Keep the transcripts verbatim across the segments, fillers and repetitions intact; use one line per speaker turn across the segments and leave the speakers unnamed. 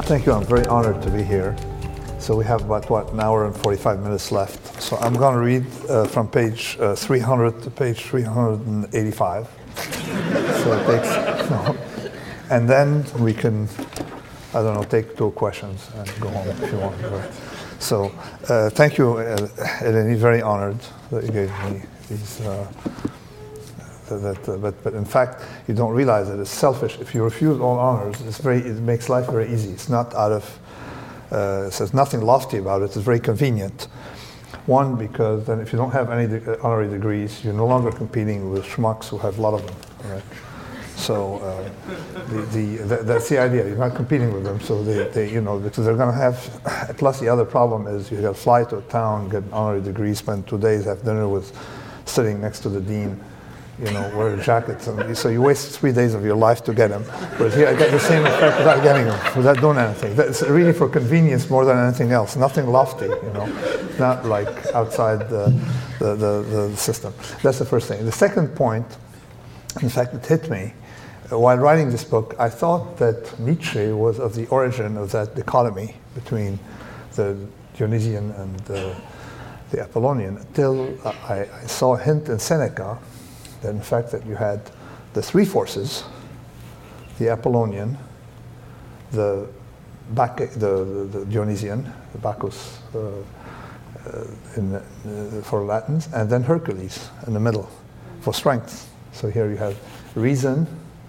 Thank you. I'm very honored to be here. So we have about, what, an hour and forty-five minutes left. So I'm going to read uh, from page uh, three hundred to page three hundred eighty-five. So it takes, no. And then we can, I don't know, take two questions and go home if you want. Right. So uh, thank you, uh, Eleni. Very honored that you gave me these. Uh, that, uh, but, but in fact, you don't realize that it's selfish. If you refuse all honors, it's very, it makes life very easy. It's not out of, uh, so there's nothing lofty about it. It's very convenient. One, because then if you don't have any de- honorary degrees, you're no longer competing with schmucks who have a lot of them. Right? So uh, the, the, the, that's the idea. You're not competing with them. So they, they you know, because they're going to have. Plus, the other problem is you got to fly to a town, get an honorary degree, spend two days, have dinner with, sitting next to the dean. You know, wear jackets, and so you waste three days of your life to get them. Whereas here, I get the same effect without getting them, without doing anything. That's really for convenience more than anything else. Nothing lofty, you know, not like outside the the, the, the system. That's the first thing. The second point, in fact, it hit me while writing this book. I thought that Nietzsche was of the origin of that dichotomy between the Dionysian and the, the Apollonian, until I, I saw a hint in Seneca. That in fact that you had the three forces, the Apollonian, the, Bac- the, the, the Dionysian, the Bacchus uh, uh, in, uh, for Latins, and then Hercules in the middle for strength. So here you have reason,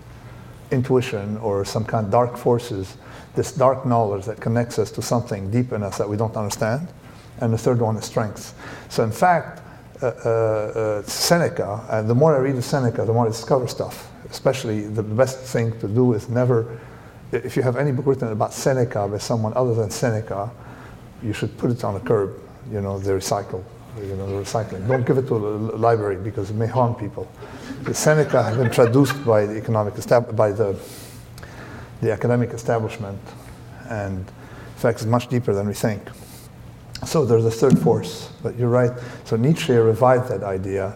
intuition, or some kind of dark forces, this dark knowledge that connects us to something deep in us that we don't understand, and the third one is strength. So in fact, Uh, uh, Seneca, and the more I read the Seneca, the more I discover stuff. Especially the best thing to do is never, if you have any book written about Seneca by someone other than Seneca, you should put it on a curb, you know, the recycle, you know, the recycling. Don't give it to a library because it may harm people. The Seneca has been traduced by the economic, estab- by the, the academic establishment, and in fact it's much deeper than we think. So there's a third force, but you're right. So Nietzsche revived that idea.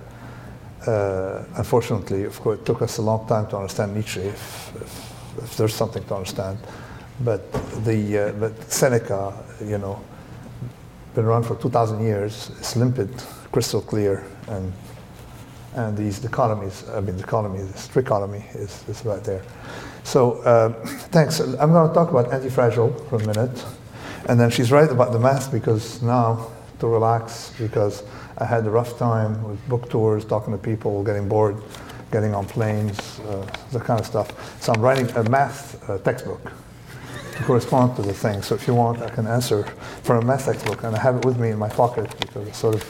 Uh, unfortunately, of course, it took us a long time to understand Nietzsche, if, if, if there's something to understand. But the uh, but Seneca, you know, been around for two thousand years. It's limpid, crystal clear, and and these dichotomies. I mean, dichotomy, this trichotomy is is right there. So uh, thanks. I'm going to talk about Antifragile for a minute. And then she's right about the math, because now, to relax, because I had a rough time with book tours, talking to people, getting bored, getting on planes, uh, that kind of stuff. So I'm writing a math uh, textbook to correspond to the thing. So if you want, I can answer from a math textbook, and I have it with me in my pocket because it's sort of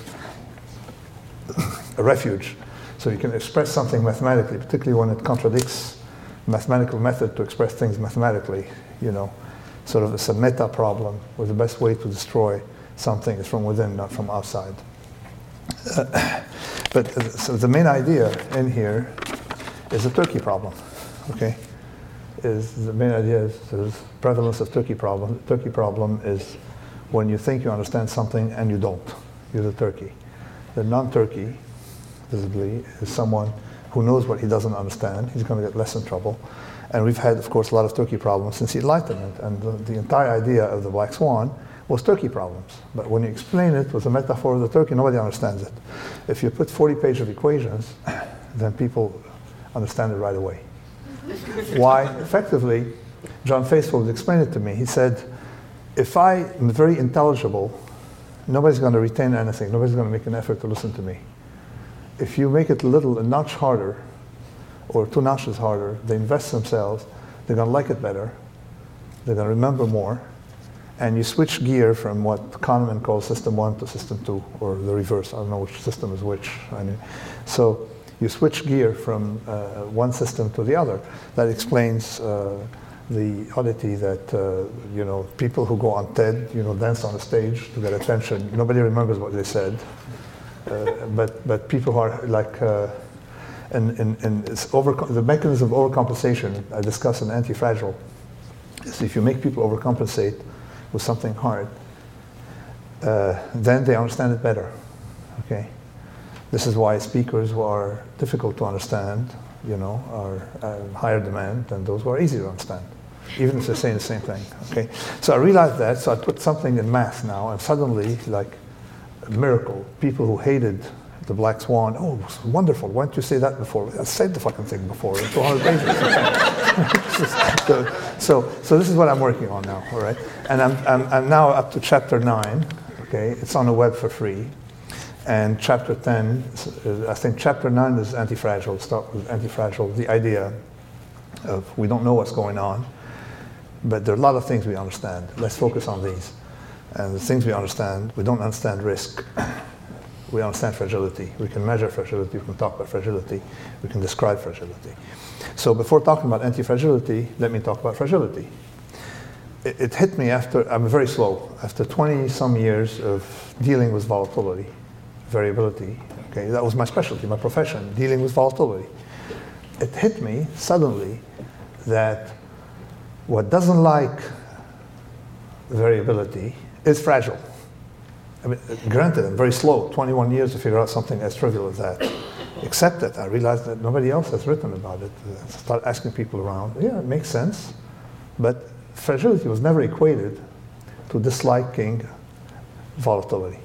a refuge. So you can express something mathematically, particularly when it contradicts mathematical method to express things mathematically, you know. Sort of it's a meta problem, where the best way to destroy something is from within, not from outside. Uh, but uh, so the main idea in here is the Turkey problem. Okay, is the main idea is the prevalence of Turkey problem. The Turkey problem is when you think you understand something and you don't. You're the Turkey. The non-Turkey, visibly, is someone who knows what he doesn't understand. He's going to get less in trouble. And we've had, of course, a lot of Turkey problems since the Enlightenment. And the, the entire idea of the Black Swan was Turkey problems. But when you explain it with a metaphor of the Turkey, nobody understands it. If you put forty pages of equations, then people understand it right away. Why? Effectively, John Faithful would explain it to me. He said, if I am very intelligible, nobody's going to retain anything. Nobody's going to make an effort to listen to me. If you make it a little, a notch harder, or two notches harder, they invest themselves, they're going to like it better, they're going to remember more, and you switch gear from what Kahneman calls system one to system two, or the reverse. I don't know which system is which. I mean, so you switch gear from uh, one system to the other. That explains uh, the oddity that uh, you know, people who go on TED, you know, dance on a stage to get attention. Nobody remembers what they said, uh, but but people who are like. Uh, And, and, and it's over, the mechanism of overcompensation I discuss in Antifragile is if you make people overcompensate with something hard, uh, then they understand it better. Okay, this is why speakers who are difficult to understand, you know, are uh, higher demand than those who are easy to understand. even if they're saying the same thing. Okay, so I realized that, so I put something in math now, and suddenly, like a miracle, people who hated the black swan, oh, it was wonderful. Why didn't you say that before? I said the fucking thing before in two hundred pages. so, so, so this is what I'm working on now, all right? And I'm, I'm, I'm now up to chapter nine, okay? It's on the web for free. And chapter ten, I think chapter nine is anti-fragile, start with anti-fragile, the idea of we don't know what's going on, but there are a lot of things we understand. Let's focus on these. And the things we understand, we don't understand risk. We understand fragility. We can measure fragility. We can talk about fragility. We can describe fragility. So before talking about anti-fragility, let me talk about fragility. It, it hit me after, I'm very slow, after twenty some years of dealing with volatility, variability. Okay, that was my specialty, my profession, dealing with volatility. It hit me suddenly that what doesn't like variability is fragile. I mean, granted, I'm very slow, twenty-one years to figure out something as trivial as that. Except that I realized that nobody else has written about it. I started asking people around, yeah, it makes sense. But fragility was never equated to disliking volatility.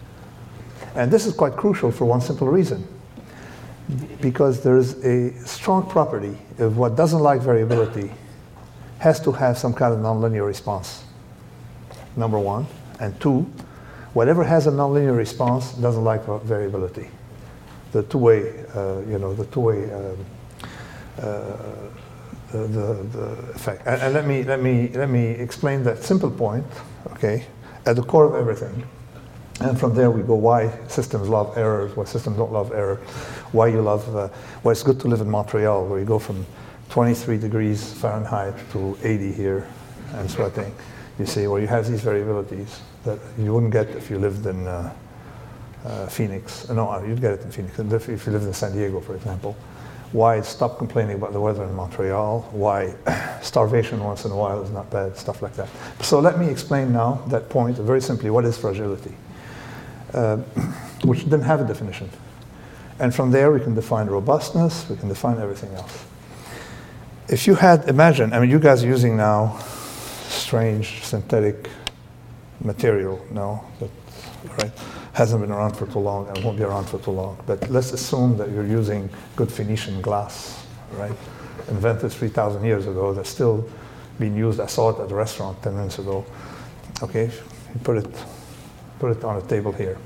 And this is quite crucial for one simple reason. Because there's a strong property of what doesn't like variability has to have some kind of nonlinear response, number one. And two, whatever has a nonlinear response doesn't like variability. The two-way, uh, you know, the two-way, um, uh, the, the, the effect. And, and let me let me let me explain that simple point. Okay, at the core of everything, and from there we go. Why systems love errors? Why systems don't love error? Why you love? Uh, why it's good to live in Montreal, where you go from twenty-three degrees Fahrenheit to eighty here, and sweating. You see, where you have these variabilities that you wouldn't get if you lived in uh, uh, Phoenix. No, you'd get it in Phoenix. If you lived in San Diego, for example. Why stop complaining about the weather in Montreal? Why starvation once in a while is not bad, stuff like that. So let me explain now that point very simply. What is fragility? Uh, which didn't have a definition. And from there we can define robustness, we can define everything else. If you had, imagine, I mean you guys are using now strange synthetic material, no, that right, hasn't been around for too long and won't be around for too long. But let's assume that you're using good Phoenician glass, right, invented three thousand years ago, that's still being used. I saw it at a restaurant ten minutes ago. Okay, you put it, put it on a table here.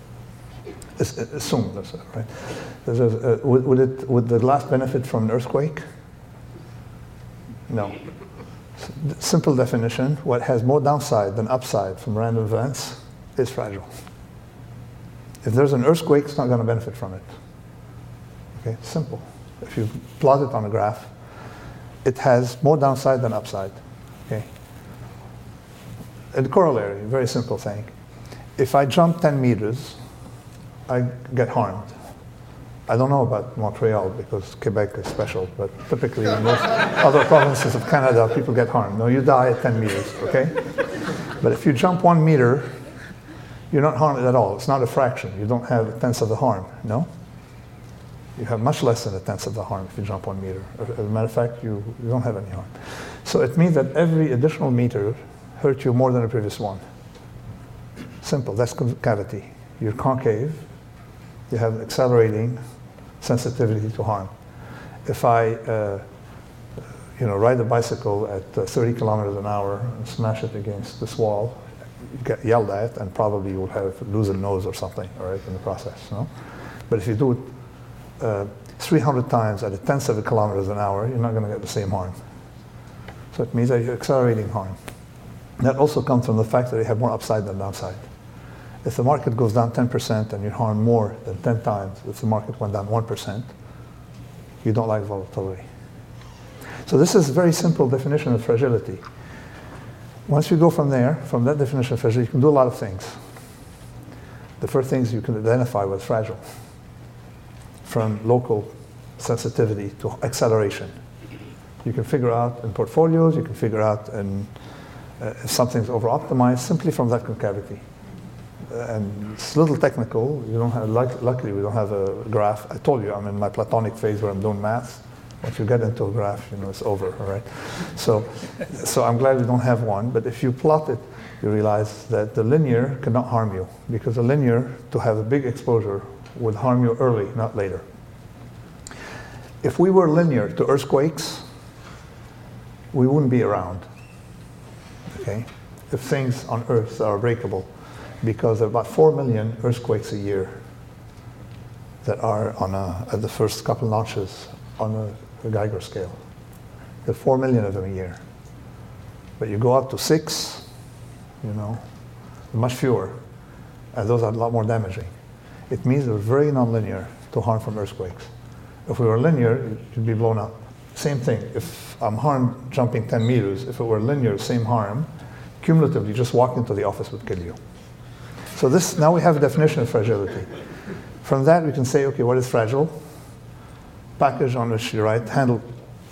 Assume that's it, right? There's a, uh, would, would it, would the glass benefit from an earthquake? No. Simple definition, what has more downside than upside from random events is fragile. If there's an earthquake, it's not going to benefit from it. Okay, simple. If you plot it on a graph, it has more downside than upside. Okay. And corollary, very simple thing. If I jump ten meters, I get harmed. I don't know about Montreal because Quebec is special, but typically in most other provinces of Canada, people get harmed. No, you die at ten meters, okay? But if you jump one meter, you're not harmed at all. It's not a fraction. You don't have a tenth of the harm, no? You have much less than a tenth of the harm if you jump one meter. As a matter of fact, you, you don't have any harm. So it means that every additional meter hurt you more than the previous one. Simple, that's concavity. You're concave, you have accelerating sensitivity to harm. If I uh, you know, ride a bicycle at uh, thirty kilometers an hour and smash it against this wall, you get yelled at and probably you will have lose a nose or something, all right, in the process. No? But if you do it uh, three hundred times at a tenth of a kilometers an hour, you're not going to get the same harm. So it means that you're accelerating harm. That also comes from the fact that you have more upside than downside. If the market goes down ten percent and you harm more than ten times, if the market went down one percent, you don't like volatility. So this is a very simple definition of fragility. Once you go from there, from that definition of fragility, you can do a lot of things. The first things you can identify what's fragile, from local sensitivity to acceleration. You can figure out in portfolios, you can figure out in, uh, if something's over-optimized simply from that concavity. And it's a little technical. You don't have, luck, luckily, we don't have a graph. I told you I'm in my platonic phase where I'm doing math. Once you get into a graph, you know, it's over, all right? So, so I'm glad we don't have one, but if you plot it, you realize that the linear cannot harm you, because the linear, to have a big exposure, would harm you early, not later. If we were linear to earthquakes, we wouldn't be around, okay? If things on Earth are breakable, because there are about four million earthquakes a year that are on a, at the first couple notches on a, a Geiger scale. There are four million of them a year. But you go up to six, you know, much fewer, and those are a lot more damaging. It means they're very nonlinear to harm from earthquakes. If we were linear, you'd be blown up. Same thing, if I'm harmed jumping ten meters, if it were linear, same harm, cumulatively, just walking into the office would kill you. So this, now we have a definition of fragility. From that, we can say, okay, what is fragile? Package on which you write, handled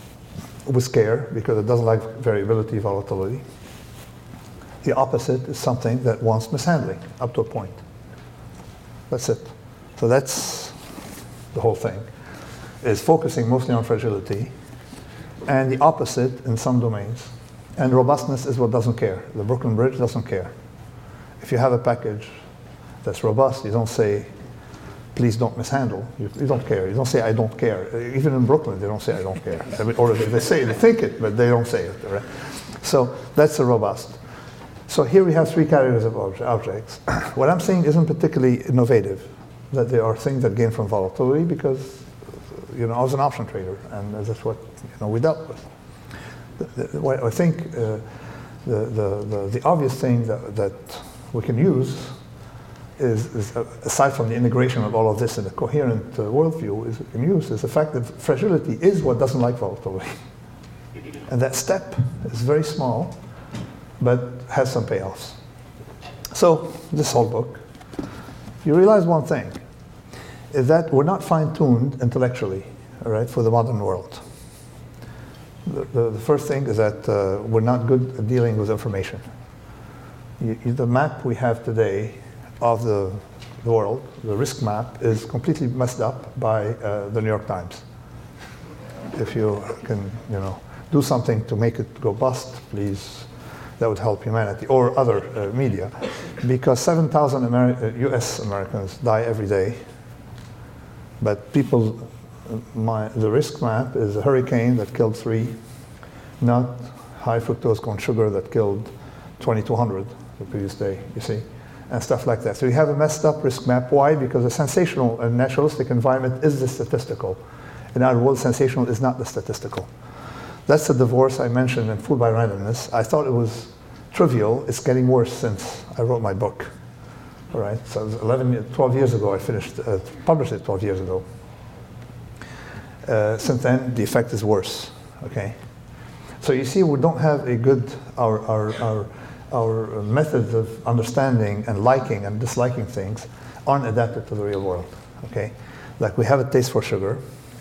with care, because it doesn't like variability, volatility. The opposite is something that wants mishandling, up to a point. That's it. So that's the whole thing, is focusing mostly on fragility, and the opposite in some domains. And robustness is what doesn't care. The Brooklyn Bridge doesn't care. If you have a package that's robust, you don't say, please don't mishandle. You, you don't care. You don't say, I don't care. Even in Brooklyn, they don't say, I don't care. I mean, or they say, they think it, but they don't say it. Right? So that's a robust. So here we have three categories of obje objects. What I'm saying isn't particularly innovative, that there are things that gain from volatility, because you know, I was an option trader, and that's what you know, we dealt with. The, the, what I think uh, the, the, the, the obvious thing that, that we can use is, is uh, aside from the integration of all of this in a coherent uh, worldview, is we can use is the fact that fragility is what doesn't like volatility. And that step is very small, but has some payoffs. So this whole book, you realize one thing, is that we're not fine-tuned intellectually, all right, for the modern world. The, the, the first thing is that uh, we're not good at dealing with information. You, you, the map we have today of the, the world, the risk map, is completely messed up by uh, the New York Times. If you can, you know, do something to make it go bust, please, that would help humanity, or other uh, media, because seven thousand Ameri U S Americans die every day, but people, my, the risk map is a hurricane that killed three, not high fructose corn sugar that killed twenty-two hundred the previous day, you see, and stuff like that. So you have a messed up risk map. Why? Because the sensational and naturalistic environment is the statistical. In our world, sensational is not the statistical. That's the divorce I mentioned in Fooled by Randomness. I thought it was trivial. It's getting worse since I wrote my book. All right, so it was eleven, twelve years ago I finished, uh, published it twelve years ago. Uh, since then, the effect is worse, okay? So you see, we don't have a good, our, our, our, our methods of understanding and liking and disliking things aren't adapted to the real world, okay? Like we have a taste for sugar,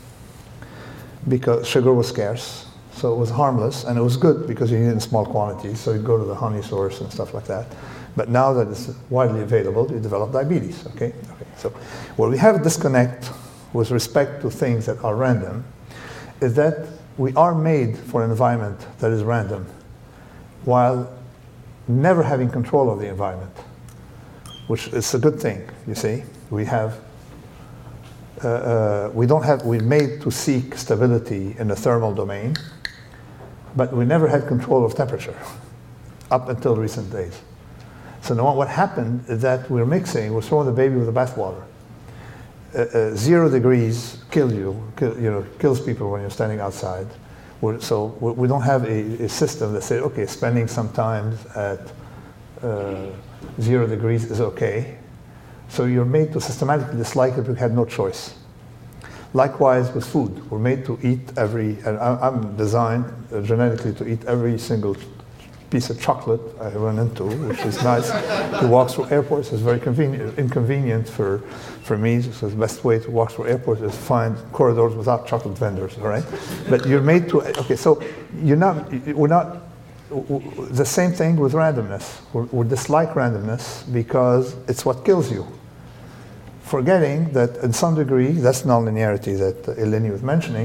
because sugar was scarce, so it was harmless, and it was good because you need it in small quantities, so you go to the honey source and stuff like that. But now that it's widely available, you develop diabetes, okay? Okay. So where we have a disconnect with respect to things that are random is that we are made for an environment that is random while never having control of the environment, which is a good thing, you see. We have, uh, uh, we don't have, we're made to seek stability in the thermal domain, but we never had control of temperature up until recent days. So now what happened is that we're mixing, we're throwing the baby with the bathwater. Uh, uh, zero degrees kill you, kill, you know, kills people when you're standing outside. We're, so we don't have a, a system that says, okay, spending some time at uh, zero degrees is okay. So you're made to systematically dislike it, we had no choice. Likewise with food, we're made to eat every, and I'm designed uh, genetically to eat every single piece of chocolate I run into, which is nice. To walk through airports is very convenient, inconvenient for, for me. So the best way to walk through airports is find corridors without chocolate vendors, all right? But you're made to, okay, so you're not, we're not, the same thing with randomness. We we dislike randomness because it's what kills you. Forgetting that in some degree, that's nonlinearity that Eleni was mentioning,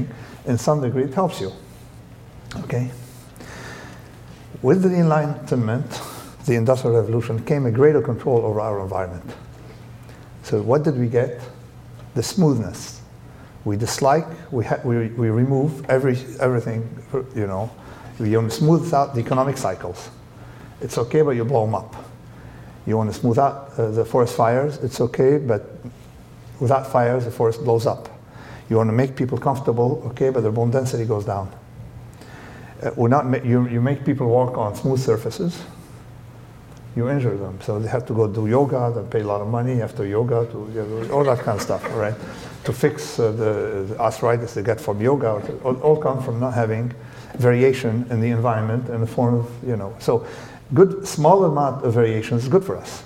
in some degree, it helps you. Okay? With the Enlightenment, the Industrial Revolution, came a greater control over our environment. So what did we get? The smoothness. We dislike, we, ha we, we remove every, everything, you know, we want to smooth out the economic cycles. It's okay, but you blow them up. You want to smooth out uh, the forest fires, it's okay, but without fires, the forest blows up. You want to make people comfortable, okay, but their bone density goes down. Uh, we're not ma you, you make people walk on smooth surfaces, you injure them. So they have to go do yoga, they pay a lot of money after yoga, to you know, all that kind of stuff, all right? To fix uh, the, the arthritis they get from yoga, all, all come from not having variation in the environment in the form of, you know, so good, small amount of variation is good for us.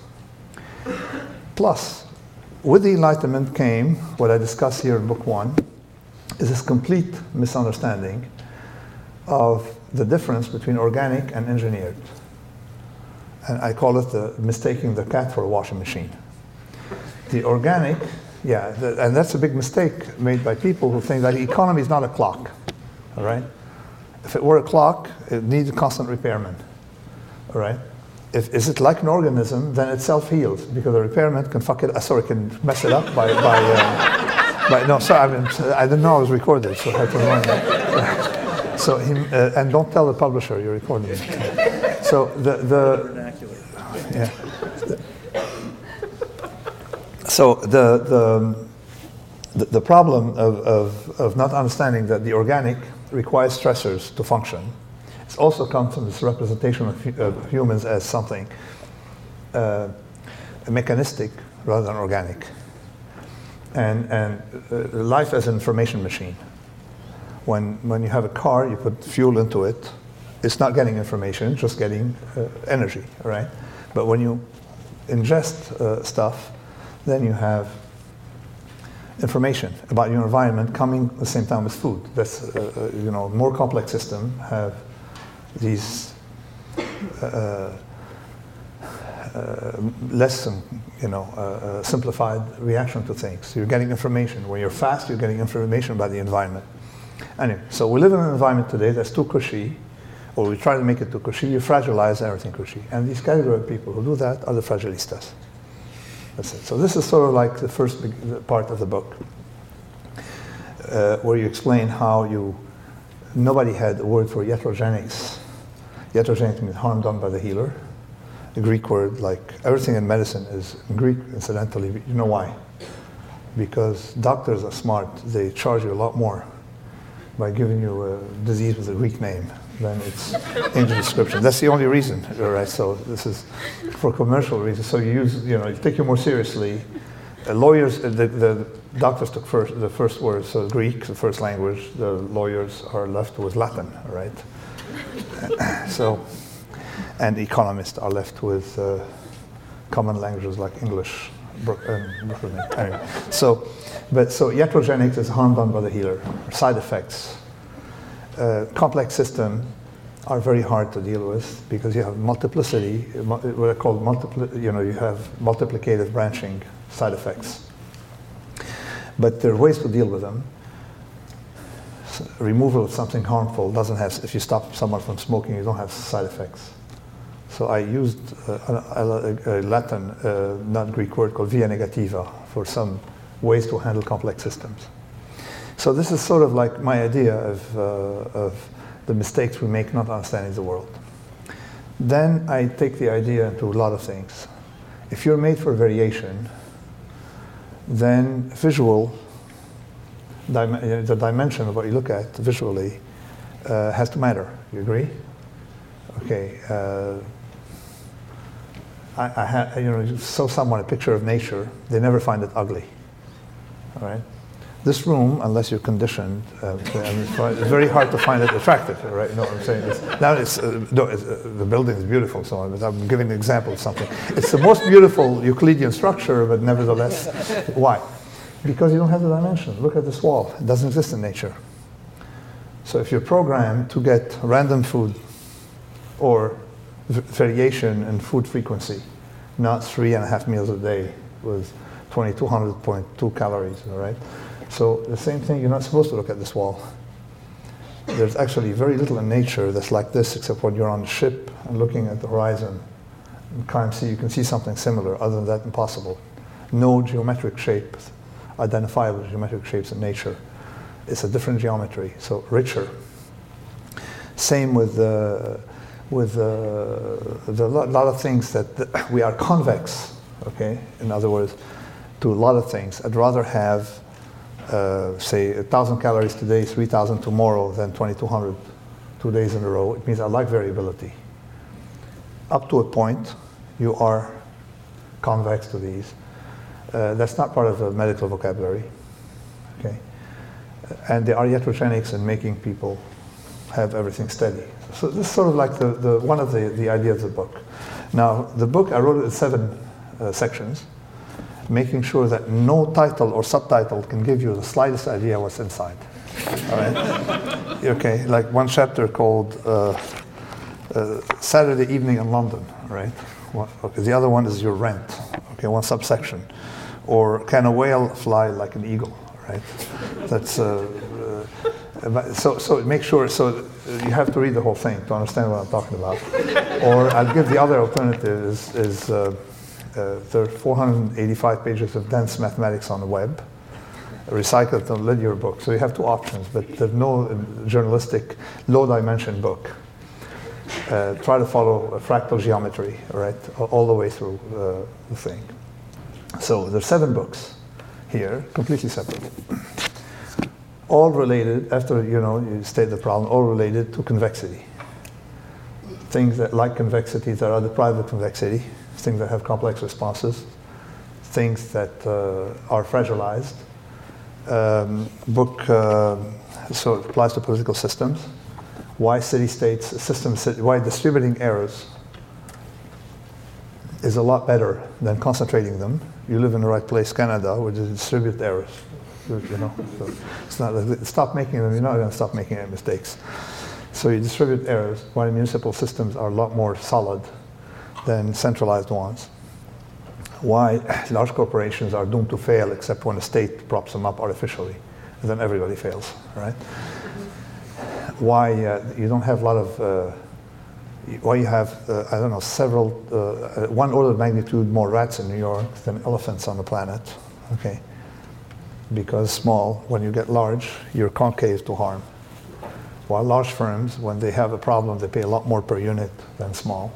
Plus, with the Enlightenment came, what I discuss here in book one, is this complete misunderstanding of the difference between organic and engineered. And I call it the mistaking the cat for a washing machine. The organic, yeah, the, and that's a big mistake made by people who think that the economy is not a clock, all right? If it were a clock, it needs a constant repairman, all right? If is it like an organism, then it self-heals, because the repairman can fuck it, uh, sorry, can mess it up by, by, uh, by no, sorry, I, mean, I didn't know I was recorded, so I had to remind you. So, he, uh, and don't tell the publisher you're recording it. So the, the yeah. So the, the, the, the problem of, of, of not understanding that the organic requires stressors to function. It also comes from this representation of, of humans as something uh, mechanistic rather than organic. And, and uh, life as an information machine. When, when you have a car, you put fuel into it, it's not getting information, it's just getting uh, energy, right? But when you ingest uh, stuff, then you have information about your environment coming at the same time as food. That's, uh, you know, more complex system have these uh, uh, less, you know, uh, uh, simplified reaction to things. You're getting information. When you're fast, you're getting information about the environment. Anyway, so we live in an environment today that's too cushy, or we try to make it too cushy. You fragilize everything cushy. And these category of people who do that are the fragilistas. That's it. So this is sort of like the first big part of the book, uh, where you explain how you, nobody had a word for iatrogenics. Iatrogenics means harm done by the healer. The Greek word, like everything in medicine is in Greek, incidentally. You know why? Because doctors are smart. They charge you a lot more by giving you a disease with a Greek name than its English description. That's the only reason, right? So this is for commercial reasons. So you use, you know, you take you more seriously. Uh, lawyers, uh, the, the doctors took first the first word, so Greek, the first language. The lawyers are left with Latin, right? So, and economists are left with uh, common languages like English. Anyway, so, but so iatrogenics is harm done by the healer, side effects. Uh, complex systems are very hard to deal with because you have multiplicity, what I call multipli, you know, you have multiplicative branching side effects. But there are ways to deal with them. So removal of something harmful doesn't have, if you stop someone from smoking, you don't have side effects. So I used uh, a, a, a Latin, uh, not Greek word called via negativa for some ways to handle complex systems. So this is sort of like my idea of, uh, of the mistakes we make not understanding the world. Then I take the idea into a lot of things. If you're made for variation, then visual, dim the dimension of what you look at visually uh, has to matter. You agree? Okay. Uh, I, I had, you know, you show someone a picture of nature, they never find it ugly. All right. This room, unless you're conditioned, uh, I mean, it's very hard to find it attractive, right? You know what I'm saying? It's, now it's, uh, no, it's, uh, the building is beautiful, so I'm, I'm giving an example of something. It's the most beautiful Euclidean structure, but nevertheless, why? Because you don't have the dimension. Look at this wall. It doesn't exist in nature. So if you're programmed to get random food or variation in food frequency, not three and a half meals a day with twenty-two hundred point two calories, all right? So the same thing, you're not supposed to look at this wall. there's actually very little in nature that's like this, except when you're on the ship and looking at the horizon. You can't see, you can see something similar. Other than that, impossible. No geometric shapes, identifiable geometric shapes in nature. It's a different geometry, so richer. Same with uh, with uh, the lot, lot of things that the, we are convex. Okay, in other words, to a lot of things. I'd rather have, uh, say, a thousand calories today, three thousand tomorrow, than twenty-two hundred two days in a row. It means I like variability. Up to a point, you are convex to these. Uh, that's not part of the medical vocabulary. Okay, and they are iatrogenics in making people have everything steady. So this is sort of like the, the one of the, the ideas of the book. Now, the book, I wrote it in seven uh, sections, making sure that no title or subtitle can give you the slightest idea what's inside. All right? Okay, like one chapter called uh, uh, Saturday Evening in London, right? Well, okay, the other one is your rent, okay, one subsection. Or can a whale fly like an eagle, right? That's, uh, uh, so, so make sure, so you have to read the whole thing to understand what I'm talking about. Or I'll give the other alternative is, is uh, uh, there are four hundred eighty-five pages of dense mathematics on the web, recycled and linear book. So you have two options, but there's no journalistic low dimension book. Uh, try to follow a fractal geometry, right, all the way through uh, the thing. So there's seven books here, completely separate. All related, after you know you state the problem, all related to convexity. Things that like convexity that are deprived of convexity, things that have complex responses, things that uh, are fragilized. Um, book, uh, so it applies to political systems. Why city-states, systems, why distributing errors is a lot better than concentrating them. You live in the right place, Canada, where you distribute errors. You know, so it's not, stop making them, you're not going to stop making any mistakes. So you distribute errors, why municipal systems are a lot more solid than centralized ones. Why large corporations are doomed to fail except when the state props them up artificially, and then everybody fails, right? Why uh, you don't have a lot of, uh, why you have, uh, I don't know, several, uh, one order of magnitude more rats in New York than elephants on the planet, okay? Because small, when you get large, you're concave to harm. While large firms, when they have a problem, they pay a lot more per unit than small.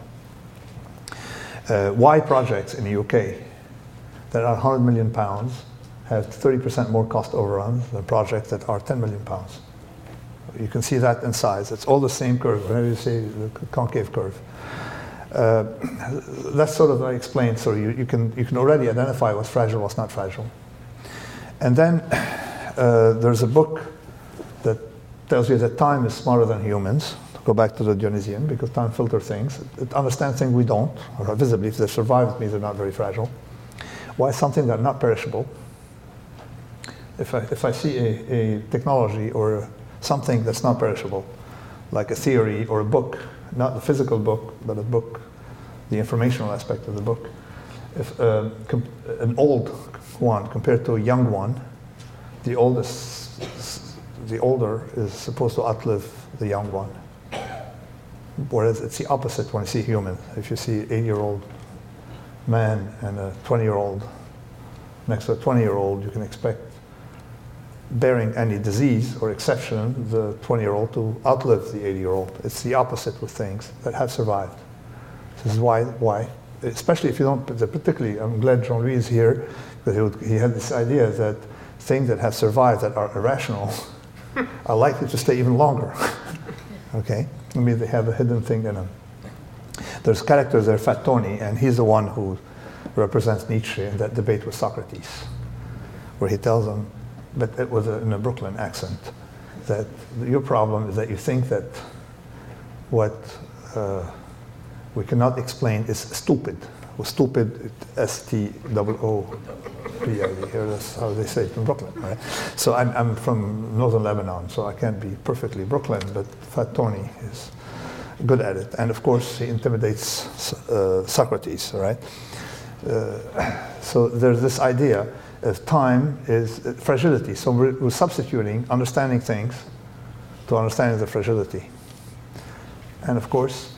Uh, why projects in the U K that are one hundred million pounds have thirty percent more cost overruns than projects that are ten million pounds? You can see that in size. It's all the same curve, whenever you see the concave curve. Uh, that's sort of I explained, so you, you, can, you can already identify what's fragile, what's not fragile. And then uh, there's a book that tells you that time is smarter than humans. To go back to the Dionysian, because time filters things. It understands things we don't, or visibly, if they survive, it means they're not very fragile. Why something that's not perishable? If I, if I see a, a technology or something that's not perishable, like a theory or a book, not the physical book, but a book, the informational aspect of the book, if uh, an old one compared to a young one, the oldest, the older is supposed to outlive the young one. Whereas it's the opposite when you see human. If you see an eight-year-old man and a twenty-year-old next to a twenty-year-old, you can expect, bearing any disease or exception, the twenty-year-old to outlive the eighty-year-old. It's the opposite with things that have survived. This is why, why, especially if you don't, particularly, I'm glad Jean-Louis is here, because he, would, he had this idea that things that have survived that are irrational are likely to stay even longer. Okay? I mean, they have a hidden thing in them. There's characters there, Fattoni, and he's the one who represents Nietzsche in that debate with Socrates, where he tells him, but it was a, in a Brooklyn accent, that your problem is that you think that what uh, we cannot explain is stupid. Well, stupid, S T O O P I D. That's how they say it in Brooklyn, right? So I'm, I'm from northern Lebanon, so I can't be perfectly Brooklyn, but Fattoni is good at it. And of course, he intimidates uh, Socrates, right? Uh, so there's this idea of time is fragility. So we're, we're substituting understanding things to to understanding the fragility. And of course,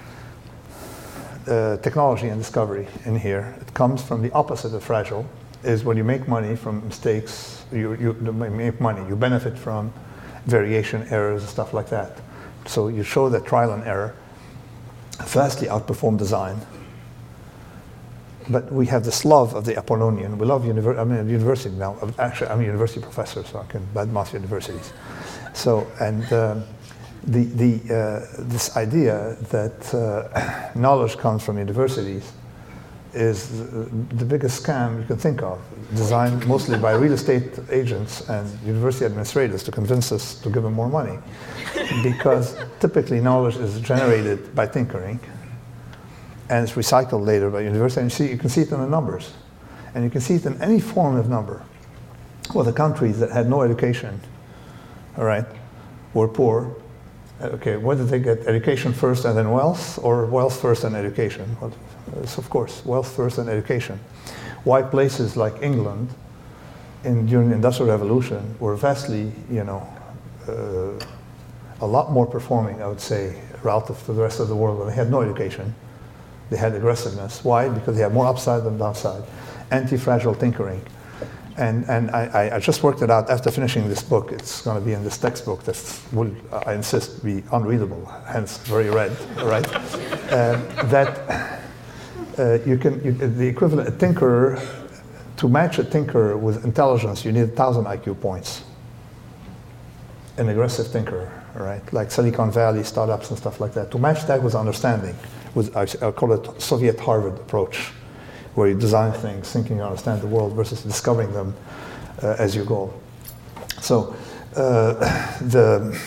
uh, technology and discovery in here, it comes from the opposite of fragile, is when you make money from mistakes, you, you make money, you benefit from variation, errors, and stuff like that. So you show that trial and error vastly outperform design. But we have this love of the Apollonian. We love univer- I'm in a university now. Actually, I'm a university professor, so I can badmouth universities. So, and um, the, the, uh, this idea that uh, knowledge comes from universities is the, the biggest scam you can think of, designed mostly by real estate agents and university administrators to convince us to give them more money. Because typically knowledge is generated by tinkering, and it's recycled later by university. And you, see, you can see it in the numbers. And you can see it in any form of number. Well, the countries that had no education, all right, were poor. Okay, whether they get education first and then wealth, or wealth first and education? Well, it's of course, wealth first and education. Why places like England, in, during the Industrial Revolution, were vastly, you know, uh, a lot more performing, I would say, relative to the rest of the world, when they had no education. They had aggressiveness. Why? Because they had more upside than downside. Anti-fragile tinkering. And, and I, I just worked it out after finishing this book. It's going to be in this textbook that will, I insist, be unreadable, hence very red, right? uh, that uh, you can, you, the equivalent, a tinkerer, to match a tinkerer with intelligence, you need one thousand I Q points. An aggressive tinkerer, right? Like Silicon Valley startups and stuff like that. To match that with understanding, with, I, I call it Soviet Harvard approach, where you design things thinking you understand the world versus discovering them uh, as you go. So uh, the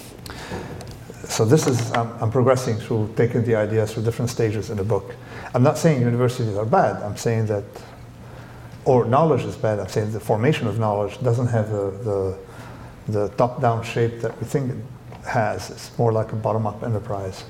so this is I'm, I'm progressing through taking the ideas through different stages in the book. I'm not saying universities are bad. I'm saying that, or knowledge is bad. I'm saying the formation of knowledge doesn't have the the, the top-down shape that we think it has. It's more like a bottom-up enterprise.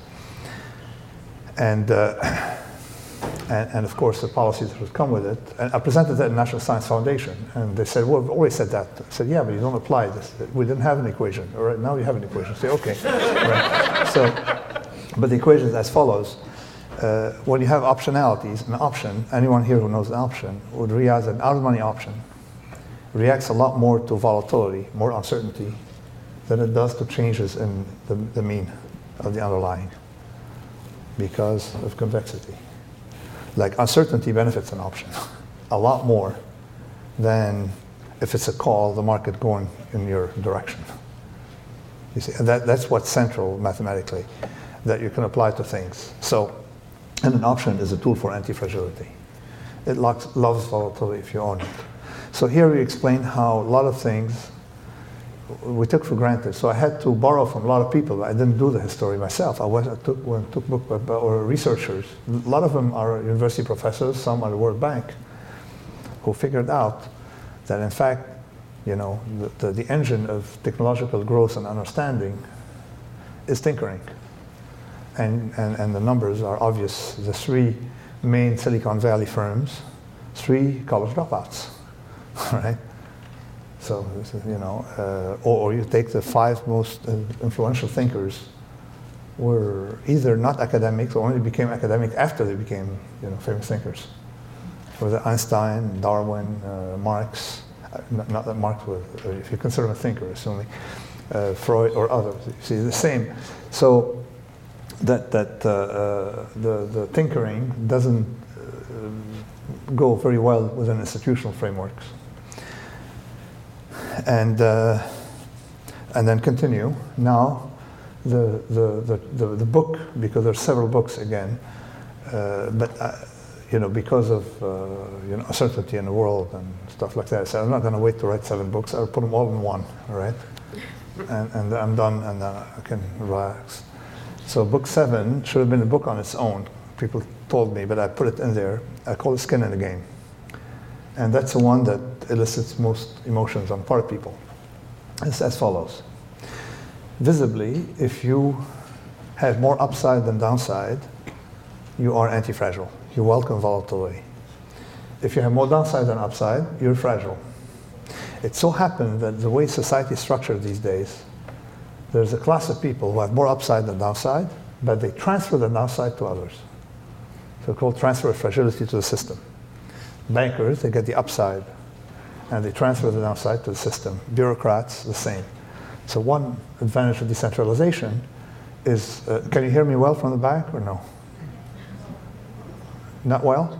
And, uh, and, and of course the policies that would come with it. And I presented that in National Science Foundation, and they said, well, we've always said that. I said, yeah, but you don't apply this. We didn't have an equation. All right, now you have an equation. I say, okay. Right. So, but the equation is as follows. Uh, when you have optionalities, an option, anyone here who knows an option would realize that an out-of-money option reacts a lot more to volatility, more uncertainty, than it does to changes in the, the mean of the underlying, because of convexity. Like uncertainty benefits an option a lot more than if it's a call, the market going in your direction. You see, and that, that's what's central mathematically, that you can apply to things. So, and an option is a tool for anti-fragility. It locks, loves volatility if you own it. So here we explain how a lot of things we took for granted. So I had to borrow from a lot of people. I didn't do the history myself. I, was, I took, when I took book or researchers. A lot of them are university professors, some are the World Bank, who figured out that in fact, you know, the, the, the engine of technological growth and understanding is tinkering. And, and, and the numbers are obvious. The three main Silicon Valley firms, three college dropouts, right? So, you know, uh, or, or you take the five most influential thinkers were either not academics or only became academic after they became, you know, famous thinkers. For the Einstein, Darwin, uh, Marx, uh, not, not that Marx was, if you consider him a thinker, assuming, uh, Freud or others, you see the same. So that, that uh, uh, the, the tinkering doesn't uh, go very well within institutional frameworks. And uh, and then continue. Now, the the, the the the book, because there's several books again, uh, but uh, you know, because of uh, you know, uncertainty in the world and stuff like that, I said I'm not going to wait to write seven books. I'll put them all in one, all right? And and I'm done, and uh, I can relax. So book seven should have been a book on its own. People told me, but I put it in there. I call it Skin in the Game. And that's the one that elicits most emotions on part of people. It's as follows. Visibly, if you have more upside than downside, you are anti-fragile. You welcome volatility. If you have more downside than upside, you're fragile. It so happened that the way society is structured these days, there's a class of people who have more upside than downside, but they transfer the downside to others. So called transfer of fragility to the system. Bankers, they get the upside, and they transfer the downside to the system. Bureaucrats, the same. So one advantage of decentralization is, uh, can you hear me well from the back or no? Not well?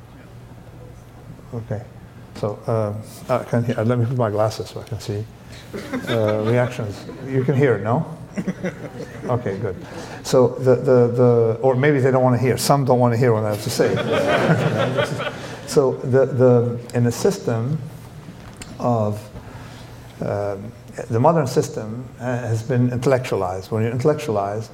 Okay. So uh, I can hear, let me put my glasses so I can see uh, reactions. You can hear it, no? Okay, good. So the, the, the, or maybe they don't want to hear. Some don't want to hear what I have to say. So the, the, in a system of, um, the modern system has been intellectualized. When you're intellectualized,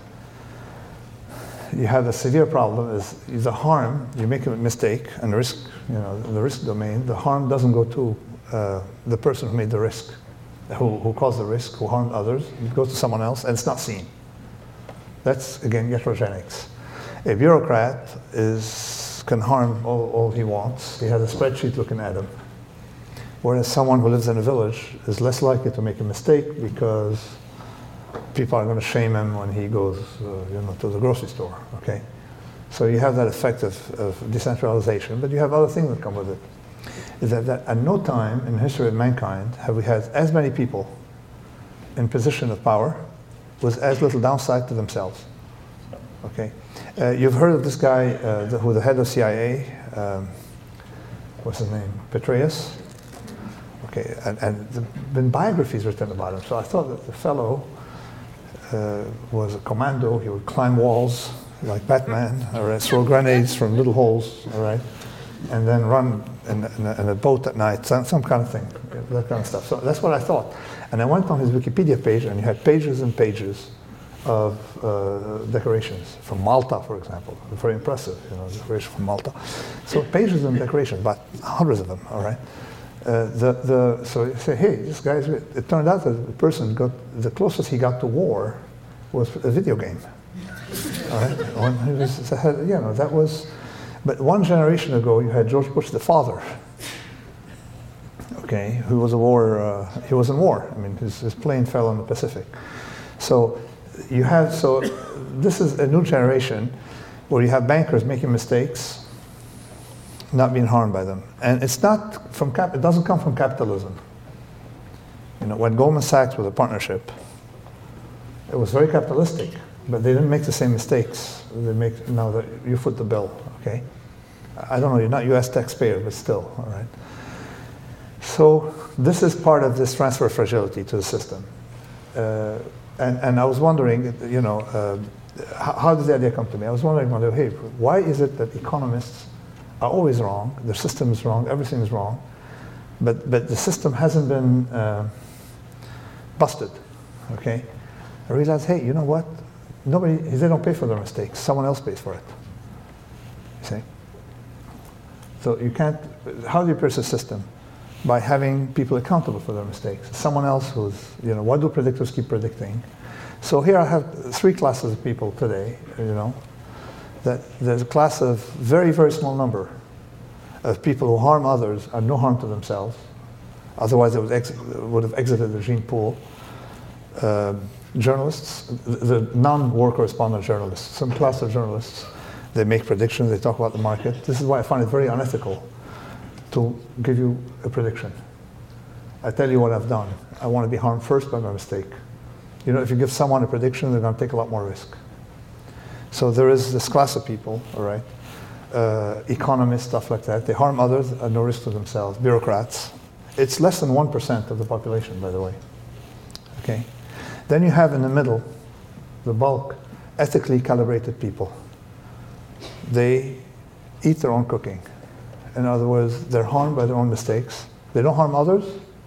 you have a severe problem is the harm, you make a mistake and risk, you know, the risk domain, the harm doesn't go to uh, the person who made the risk, who, who caused the risk, who harmed others. It goes to someone else and it's not seen. That's, again, heterogenics. A bureaucrat is, can harm all, all he wants. He has a spreadsheet looking at him. Whereas someone who lives in a village is less likely to make a mistake because people are going to shame him when he goes uh, you know, to the grocery store, okay? So you have that effect of, of decentralization, but you have other things that come with it. Is that, that at no time in the history of mankind have we had as many people in position of power with as little downside to themselves, okay? Uh, you've heard of this guy, uh, the, who the head of C I A, um, what's his name, Petraeus? Okay, and, and there have been biographies written about him, so I thought that the fellow Uh, was a commando. He would climb walls like Batman, all right, throw grenades from little holes, all right, and then run in, in, a, in a boat at night, some, some kind of thing, that kind of stuff. So that's what I thought. And I went on his Wikipedia page, and you had pages and pages of uh, decorations from Malta, for example. Very impressive, you know, decoration from Malta. So pages and decorations, about hundreds of them, all right. Uh, the, the, so you say, hey, this guy's, it turned out that the person got, the closest he got to war was a video game. All right? When he was, you know, that was, but one generation ago you had George Bush the father, okay, who was a war, uh, he was in war. I mean, his, his plane fell in the Pacific. So you have, so this is a new generation where you have bankers making mistakes, not being harmed by them. And it's not from cap, it doesn't come from capitalism. You know, when Goldman Sachs was a partnership, it was very capitalistic, but they didn't make the same mistakes. They make, now that you foot the bill, okay? I don't know, you're not U S taxpayer, but still, all right? So this is part of this transfer of fragility to the system. Uh, and, and I was wondering, you know, uh, how, how did the idea come to me? I was wondering, hey, why is it that economists are always wrong, their system is wrong, everything is wrong, but, but the system hasn't been uh, busted, okay? I realized, hey, you know what? Nobody, they don't pay for their mistakes, someone else pays for it, you see? So you can't, how do you pierce the system? By having people accountable for their mistakes. Someone else who's, you know, why do predictors keep predicting? So here I have three classes of people today, you know, that there's a class of very, very small number of people who harm others and no harm to themselves. Otherwise, they would, ex would have exited the gene pool. Uh, journalists, the non-war correspondent journalists, some class of journalists, they make predictions, they talk about the market. This is why I find it very unethical to give you a prediction. I tell you what I've done. I want to be harmed first by my mistake. You know, if you give someone a prediction, they're going to take a lot more risk. So there is this class of people, all right, uh, economists, stuff like that. They harm others at no risk to themselves. Bureaucrats. It's less than one percent of the population, by the way. Okay. Then you have in the middle, the bulk, ethically calibrated people. They eat their own cooking. In other words, they're harmed by their own mistakes. They don't harm others,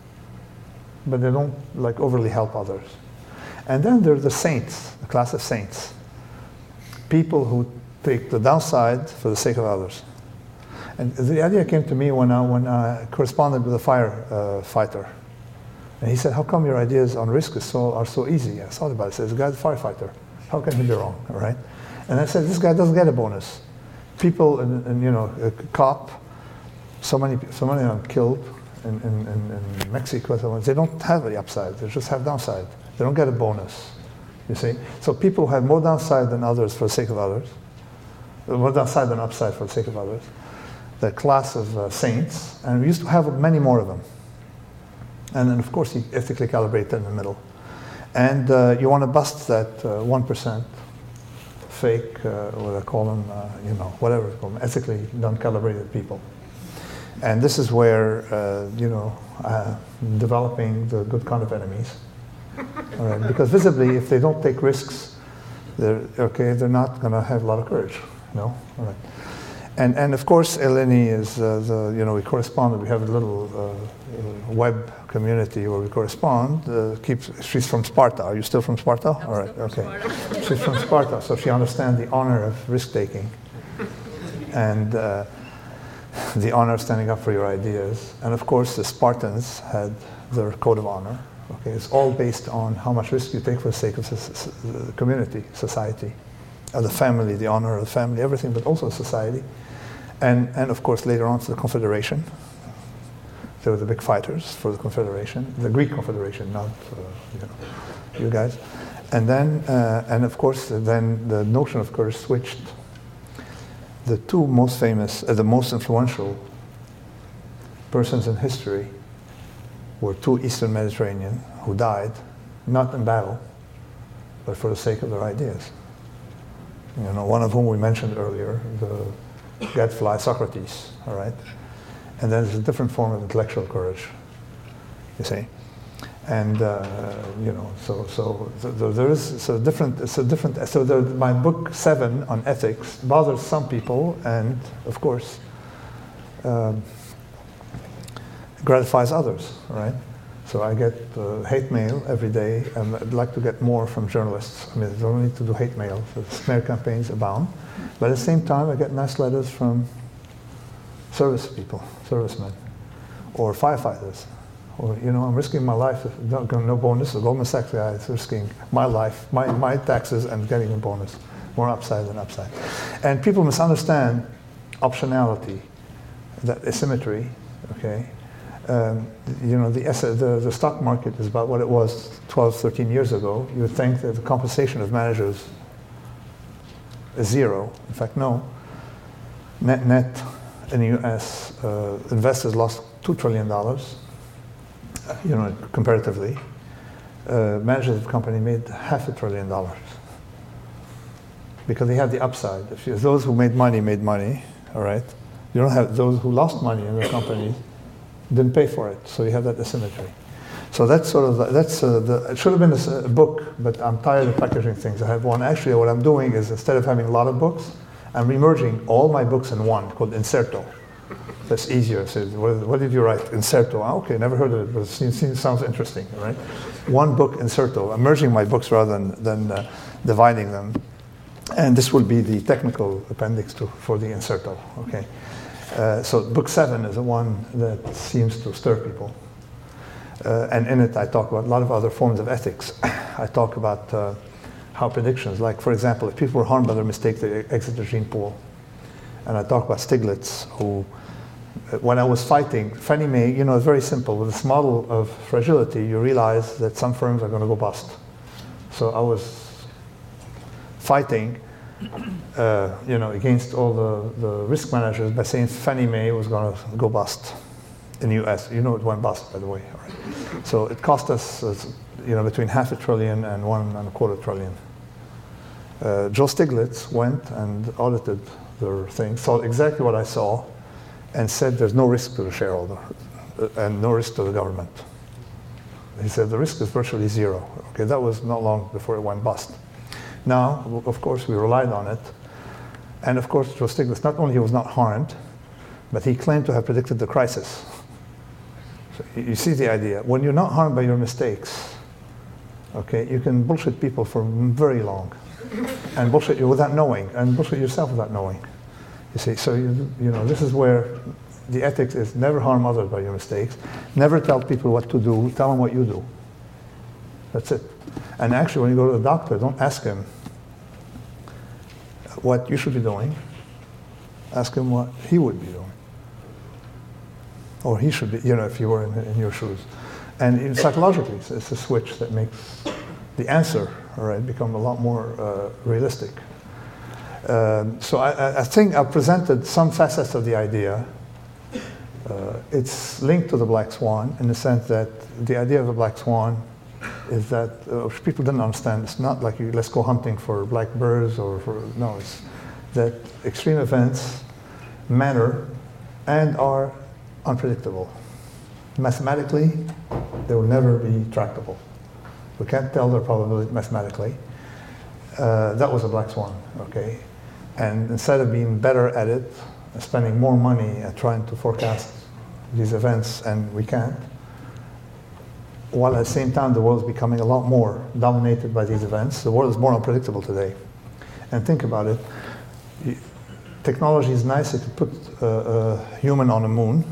but they don't like overly help others. And then there are the saints, the class of saints. People who take the downside for the sake of others. And the idea came to me when I, when I corresponded with a firefighter. Uh, and he said, how come your ideas on risk is so, are so easy? I thought about it. I said, this guy's a firefighter. How can he be wrong, all right? And I said, this guy doesn't get a bonus. People, in, in, you know, a cop, so many, so many are killed in, in, in Mexico, so they don't have the upside, they just have downside. They don't get a bonus, you see. So people have more downside than others for the sake of others, more downside than upside for the sake of others. The class of uh, saints, and we used to have many more of them. And then, of course, you ethically calibrate that in the middle. And uh, you want to bust that uh, one percent fake, uh, what I call them, uh, you know, whatever it's called, ethically non-calibrated people. And this is where, uh, you know, uh, developing the good kind of enemies. All right? Because visibly, if they don't take risks, they're, okay, they're not going to have a lot of courage, you know? All right. And, and of course, Eleni is uh, the, you know, we correspond, we have a little uh, web community where we correspond. Uh, keeps, she's from Sparta. Are you still from Sparta?
I'm
All right,
still
okay.
from Sparta.
She's from Sparta, so she understands the honor of risk-taking and uh, the honor of standing up for your ideas. And of course, the Spartans had their code of honor. Okay, it's all based on how much risk you take for the sake of the community, society, of the family, the honor of the family, everything, but also society. And, and of course, later on to the Confederation. They were the big fighters for the Confederation, the Greek Confederation, not uh, you know, you guys. And then, uh, and of course, then the notion of courage switched. The two most famous, uh, the most influential persons in history were two Eastern Mediterranean who died, not in battle, but for the sake of their ideas. You know, one of whom we mentioned earlier, the gadfly Socrates, all right? And then there's a different form of intellectual courage, you see. And, uh, you know, so, so, so there is so different, it's a different, so the, my book seven on ethics bothers some people and, of course, um, gratifies others, right? So I get uh, hate mail every day, and I'd like to get more from journalists. I mean, I don't need to do hate mail, so smear campaigns abound. But at the same time, I get nice letters from service people, servicemen, or firefighters. Or, you know, I'm risking my life, no, no bonus. The Goldman Sachs guy is risking my life, my, my taxes, and getting a bonus. More upside than upside. And people misunderstand optionality, that asymmetry, okay? Um, you know, the, the, the stock market is about what it was twelve, thirteen years ago. You would think that the compensation of managers is zero. In fact, no. Net, net in the U S, uh, investors lost two trillion dollars, you know, comparatively. Uh, managers of the company made half a trillion dollars because they had the upside. If you, those who made money made money, all right? You don't have those who lost money in the company didn't pay for it, so you have that asymmetry. So that's sort of, the, that's uh, the, it should have been a, a book, but I'm tired of packaging things. I have one. Actually, what I'm doing is instead of having a lot of books, I'm remerging all my books in one called Inserto. That's easier. So what, what did you write? Inserto. Ah, okay, never heard of it, but it seems, seems, sounds interesting, right? One book, Inserto. I'm merging my books rather than, than uh, dividing them. And this will be the technical appendix to, for the Inserto, okay? Uh, so book seven is the one that seems to stir people. Uh, and in it I talk about a lot of other forms of ethics. I talk about uh, how predictions, like for example, if people were harmed by their mistake, they exit the gene pool. And I talk about Stiglitz, who, uh, when I was fighting, Fannie Mae, you know, it's very simple. With this model of fragility, you realize that some firms are going to go bust. So I was fighting Uh, you know, against all the, the risk managers by saying Fannie Mae was going to go bust in the U S. You know, it went bust, by the way. All right. So it cost us, uh, you know, between half a trillion and one and a quarter trillion. Uh, Joe Stiglitz went and audited their thing, saw exactly what I saw, and said there's no risk to the shareholder uh, and no risk to the government. He said the risk is virtually zero. Okay, that was not long before it went bust. Now, of course, we relied on it. And of course, Joe Stiglitz, not only he was not harmed, but he claimed to have predicted the crisis. So you see the idea. When you're not harmed by your mistakes, okay, you can bullshit people for very long. And bullshit you without knowing, and bullshit yourself without knowing. You see, so you, you know, this is where the ethics is never harm others by your mistakes. Never tell people what to do, tell them what you do. That's it. And actually, when you go to the doctor, don't ask him what you should be doing. Ask him what he would be doing. Or he should be, you know, if you were in, in your shoes. And psychologically, it's, it's a switch that makes the answer, all right, become a lot more uh, realistic. Um, so I, I think I've presented some facets of the idea. Uh, it's linked to the black swan in the sense that the idea of the black swan is that uh, people didn't understand. It's not like you, let's go hunting for black birds or for, no, it's that extreme events matter and are unpredictable. Mathematically, they will never be tractable. We can't tell their probability mathematically. Uh, that was a black swan, okay? And instead of being better at it, spending more money at trying to forecast these events, and we can't, while at the same time the world is becoming a lot more dominated by these events. The world is more unpredictable today. And think about it, technology is nice. If you put a, a human on the moon,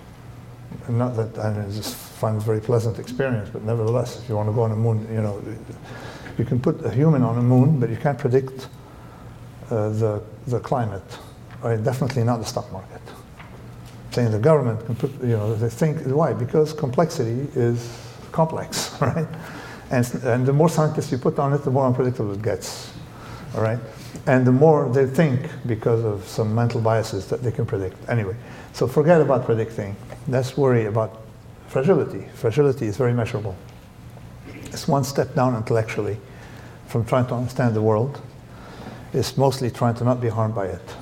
not that I mean, just find it a very pleasant experience, but nevertheless, if you want to go on the moon, you know, you can put a human on the moon, but you can't predict uh, the, the climate, right? Definitely not the stock market. Saying the government can put, you know, they think, why? Because complexity is complex, right? And, and the more scientists you put on it, the more unpredictable it gets, all right? And the more they think, because of some mental biases, that they can predict. Anyway, so forget about predicting. Let's worry about fragility. Fragility is very measurable. It's one step down intellectually from trying to understand the world. It's mostly trying to not be harmed by it.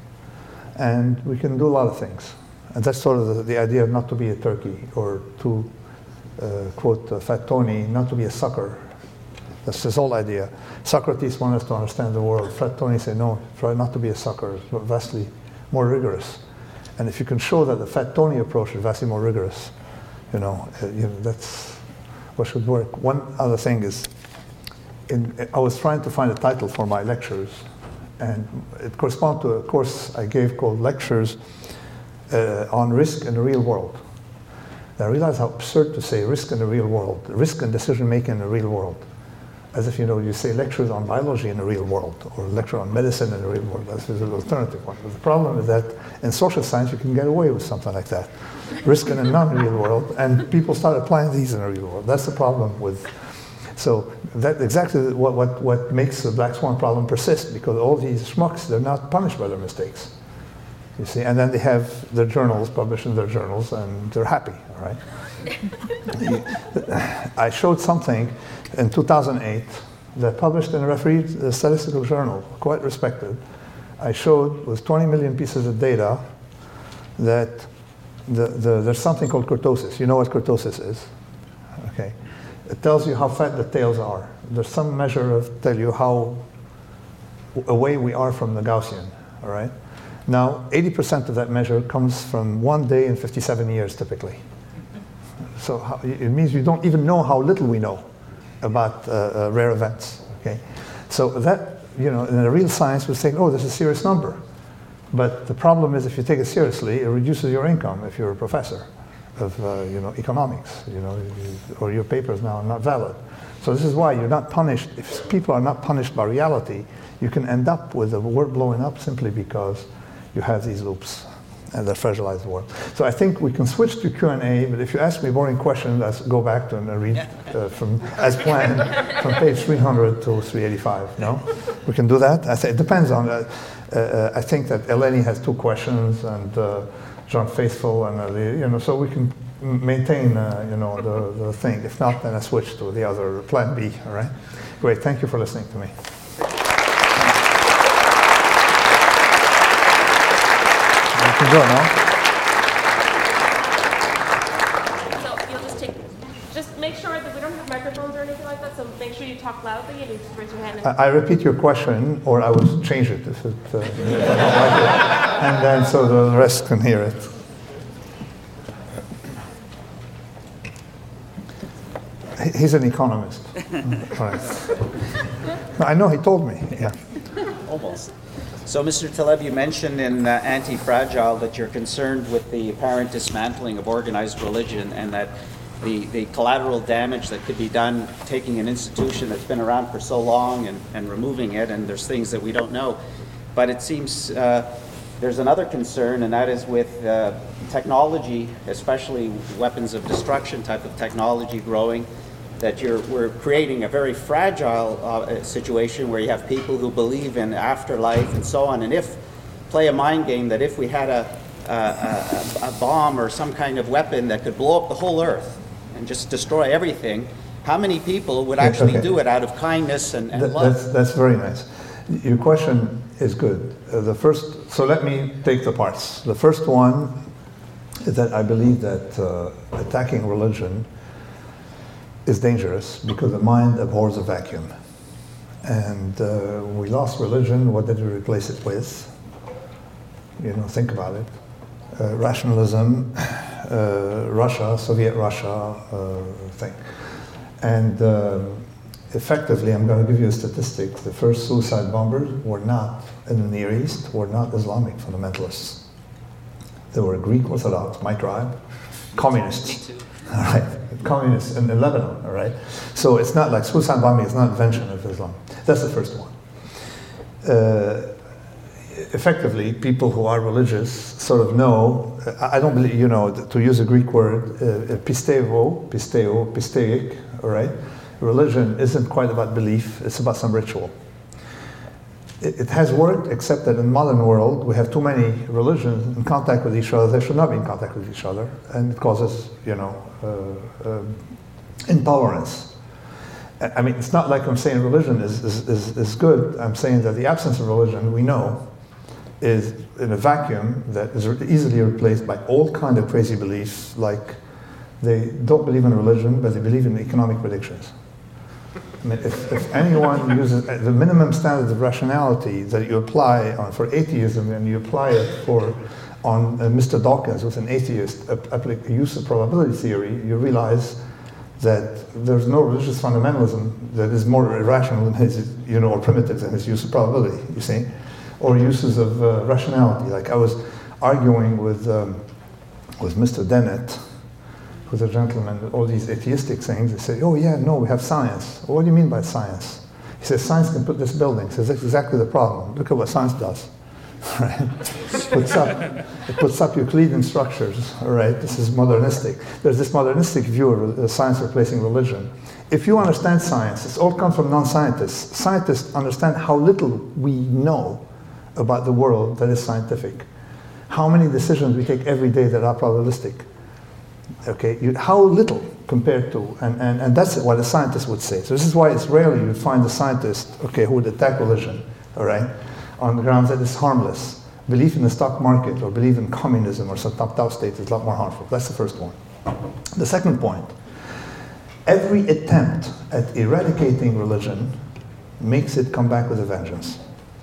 And we can do a lot of things. And that's sort of the, the idea of not to be a turkey, or to, uh, quote, uh, Fat Tony, not to be a sucker. That's his whole idea. Socrates wanted us to understand the world. Fat Tony said, no, try not to be a sucker. It's vastly more rigorous. And if you can show that the Fat Tony approach is vastly more rigorous, you know, uh, you know that's what should work. One other thing is, in, I was trying to find a title for my lectures, and it corresponds to a course I gave called Lectures uh, on Risk in the Real World. And I realized how absurd to say risk in the real world, risk and decision making in the real world. As if, you know, you say lectures on biology in the real world, or lecture on medicine in the real world. That's an alternative one. But the problem is that in social science, you can get away with something like that. Risk in a non-real world, and people start applying these in the real world. That's the problem with, so that exactly what, what, what makes the black swan problem persist, because all these schmucks, they're not punished by their mistakes. You see, and then they have their journals published in their journals, and they're happy, all right? I showed something in two thousand eight that published in a refereed uh, statistical journal, quite respected. I showed with twenty million pieces of data that the, the, there's something called kurtosis. You know what kurtosis is? Okay. It tells you how fat the tails are. There's some measure of tell you how away we are from the Gaussian, all right? Now, eighty percent of that measure comes from one day in fifty-seven years, typically. So how, it means you don't even know how little we know about uh, uh, rare events, okay? So that, you know, in a real science, we're saying, oh, this is a serious number. But the problem is, if you take it seriously, it reduces your income if you're a professor of, uh, you know, economics, you know, or your papers now are not valid. So this is why you're not punished. If people are not punished by reality, you can end up with the world blowing up simply because you have these loops and the fragilized world. So I think we can switch to Q and A, but if you ask me a boring question, let's go back to and read uh, from, as planned, from page three hundred to three eighty-five, no? We can do that? I say it depends on, uh, uh, I think that Eleni has two questions, and uh, John Faithful, and, uh, you know, so we can maintain, uh, you know, the, the thing. If not, then I switch to the other, plan B, all right? Great, thank you for listening to me. You can go now.
So you'll just take, just make sure that we don't have microphones or anything like that, so make sure you talk loudly and you just raise your hand. And
I, I repeat your question, or I will change it if, it, uh, if I don't like it. And then so the rest can hear it. He's an economist. Right. No, I know, he told me, yeah.
Almost. So, Mister Taleb, you mentioned in uh, Anti-Fragile that you're concerned with the apparent dismantling of organized religion, and that the, the collateral damage that could be done taking an institution that's been around for so long and, and removing it, and there's things that we don't know. But it seems uh, there's another concern, and that is with uh, technology, especially weapons of destruction type of technology growing, that you're, we're creating a very fragile uh, situation where you have people who believe in afterlife and so on, and if, play a mind game that if we had a, a, a, a bomb or some kind of weapon that could blow up the whole earth and just destroy everything, how many people would actually
okay.
do it out of kindness and, and
Th-
love?
That's, that's very nice. Your question is good. Uh, the first, so let me take the parts. The first one is that I believe that uh, attacking religion is dangerous because the mind abhors a vacuum. And uh, we lost religion, what did we replace it with? You know, think about it. Uh, rationalism, uh, Russia, Soviet Russia uh, thing. And um, effectively, I'm going to give you a statistic. The first suicide bombers were not in the Near East, were not Islamic fundamentalists. They were Greek Orthodox, my tribe, communists. All right, communists in Lebanon, all right? So it's not like suicide bombing is not an invention of Islam. That's the first one. Uh, effectively, people who are religious sort of know, I don't believe, you know, to use a Greek word, uh, pisteo, pisteo, pisteic, all right? Religion isn't quite about belief, it's about some ritual. It, it has worked, except that in the modern world, we have too many religions in contact with each other. They should not be in contact with each other, and it causes, you know, uh, uh, intolerance. I mean, it's not like I'm saying religion is, is, is, is good. I'm saying that the absence of religion, we know, is in a vacuum that is easily replaced by all kind of crazy beliefs, like they don't believe in religion, but they believe in economic predictions. I mean, if, if anyone uses the minimum standards of rationality that you apply on, for atheism, and you apply it for on uh, Mister Dawkins, who's an atheist, uh, applic- use of probability theory, you realize that there's no religious fundamentalism that is more irrational than his, you know, or primitive than his use of probability, you see, or uses of uh, rationality. Like I was arguing with um, with Mister Dennett, who's a gentleman, with all these atheistic things. They say, oh yeah, no, we have science. Well, what do you mean by science? He says, science can put this building. He says, that's exactly the problem. Look at what science does. Right? It puts up, it puts up Euclidean structures, all right? This is modernistic. There's this modernistic view of uh, science replacing religion. If you understand science, it's all comes from non-scientists. Scientists understand how little we know about the world that is scientific. How many decisions we take every day that are probabilistic. Okay, you, how little compared to, and, and, and that's what a scientist would say. So this is why it's rarely you find a scientist, okay, who would attack religion, all right, on the grounds that it's harmless. Belief in the stock market or belief in communism or some top-down state is a lot more harmful. That's the first one. The second point, every attempt at eradicating religion makes it come back with a vengeance.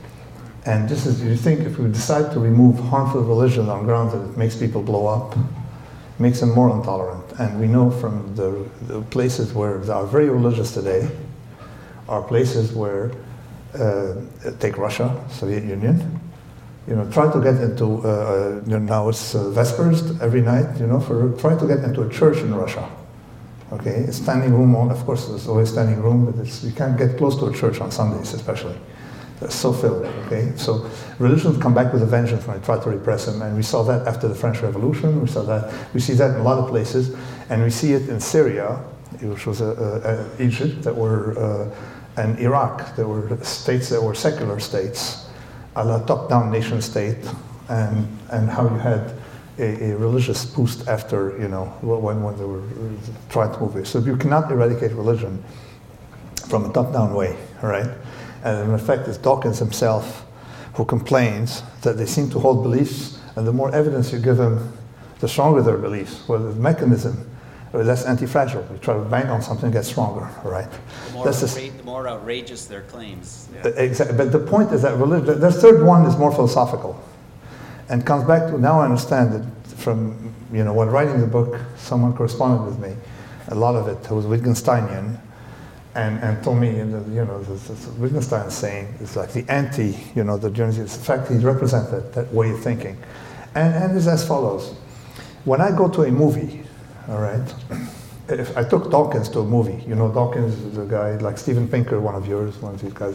And this is, you think if we decide to remove harmful religion on grounds that it makes people blow up, makes them more intolerant. And we know from the, the places where they are very religious today are places where, uh, take Russia, Soviet Union, you know, try to get into, uh, you know, now it's uh, Vespers every night, you know, for try to get into a church in Russia. Okay, it's standing room, on, of course there's always standing room, but it's, you can't get close to a church on Sundays especially. They're so filled, okay? So religions come back with a vengeance when they try to repress them, and we saw that after the French Revolution, we saw that, we see that in a lot of places, and we see it in Syria, which was a, a, a Egypt, that were, uh, and Iraq, there were states that were secular states, a la top-down nation state, and, and how you had a, a religious boost after, you know, when, when they were trying to move it. So you cannot eradicate religion from a top-down way, all right? And in effect, it's Dawkins himself who complains that they seem to hold beliefs, and the more evidence you give them, the stronger their beliefs. Well, the mechanism, or less anti-fragile. You try to bang on something, it gets stronger, all right?
The more,
That's
outra- the more outrageous their claims.
Yeah. Exactly. But the point is that religion, the third one is more philosophical, and comes back to, now I understand that from, you know, when writing the book, someone corresponded with me, a lot of it was Wittgensteinian, And, and told me, you know, this, this Wittgenstein saying it's like the anti, you know, the Jones. In fact, he represents that, that way of thinking. And, and it's as follows. When I go to a movie, all right, if I took Dawkins to a movie, you know, Dawkins is a guy like Steven Pinker, one of yours, one of these guys,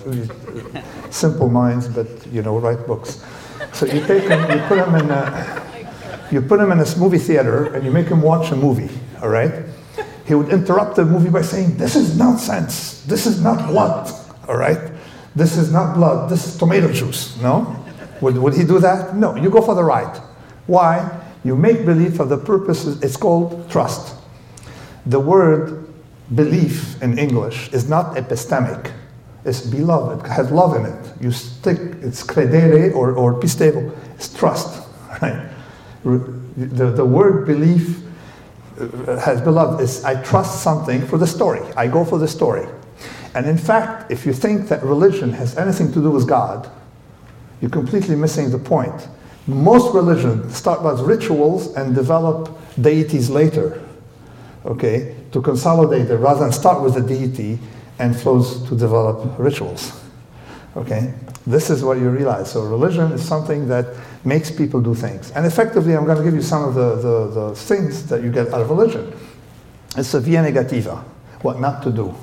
simple minds, but, you know, write books. So you take him, you put him in a, you put him in a movie theater and you make him watch a movie, all right? he would interrupt the movie by saying, this is nonsense, this is not blood, all right? This is not blood, this is tomato juice, no? Would, would he do that? No, you go for the ride. Why? You make believe for the purposes, it's called trust. The word belief in English is not epistemic, it's beloved, it has love in it. You stick, it's credere or, or pistevo, it's trust, right? The, the word belief has beloved is I trust something for the story. I go for the story. And in fact, if you think that religion has anything to do with God, you're completely missing the point. Most religions start with rituals and develop deities later, okay, to consolidate it rather than start with the deity and flows to develop rituals, okay? This is what you realize. So religion is something that makes people do things. And effectively, I'm going to give you some of the, the, the things that you get out of religion. It's a via negativa, what not to do.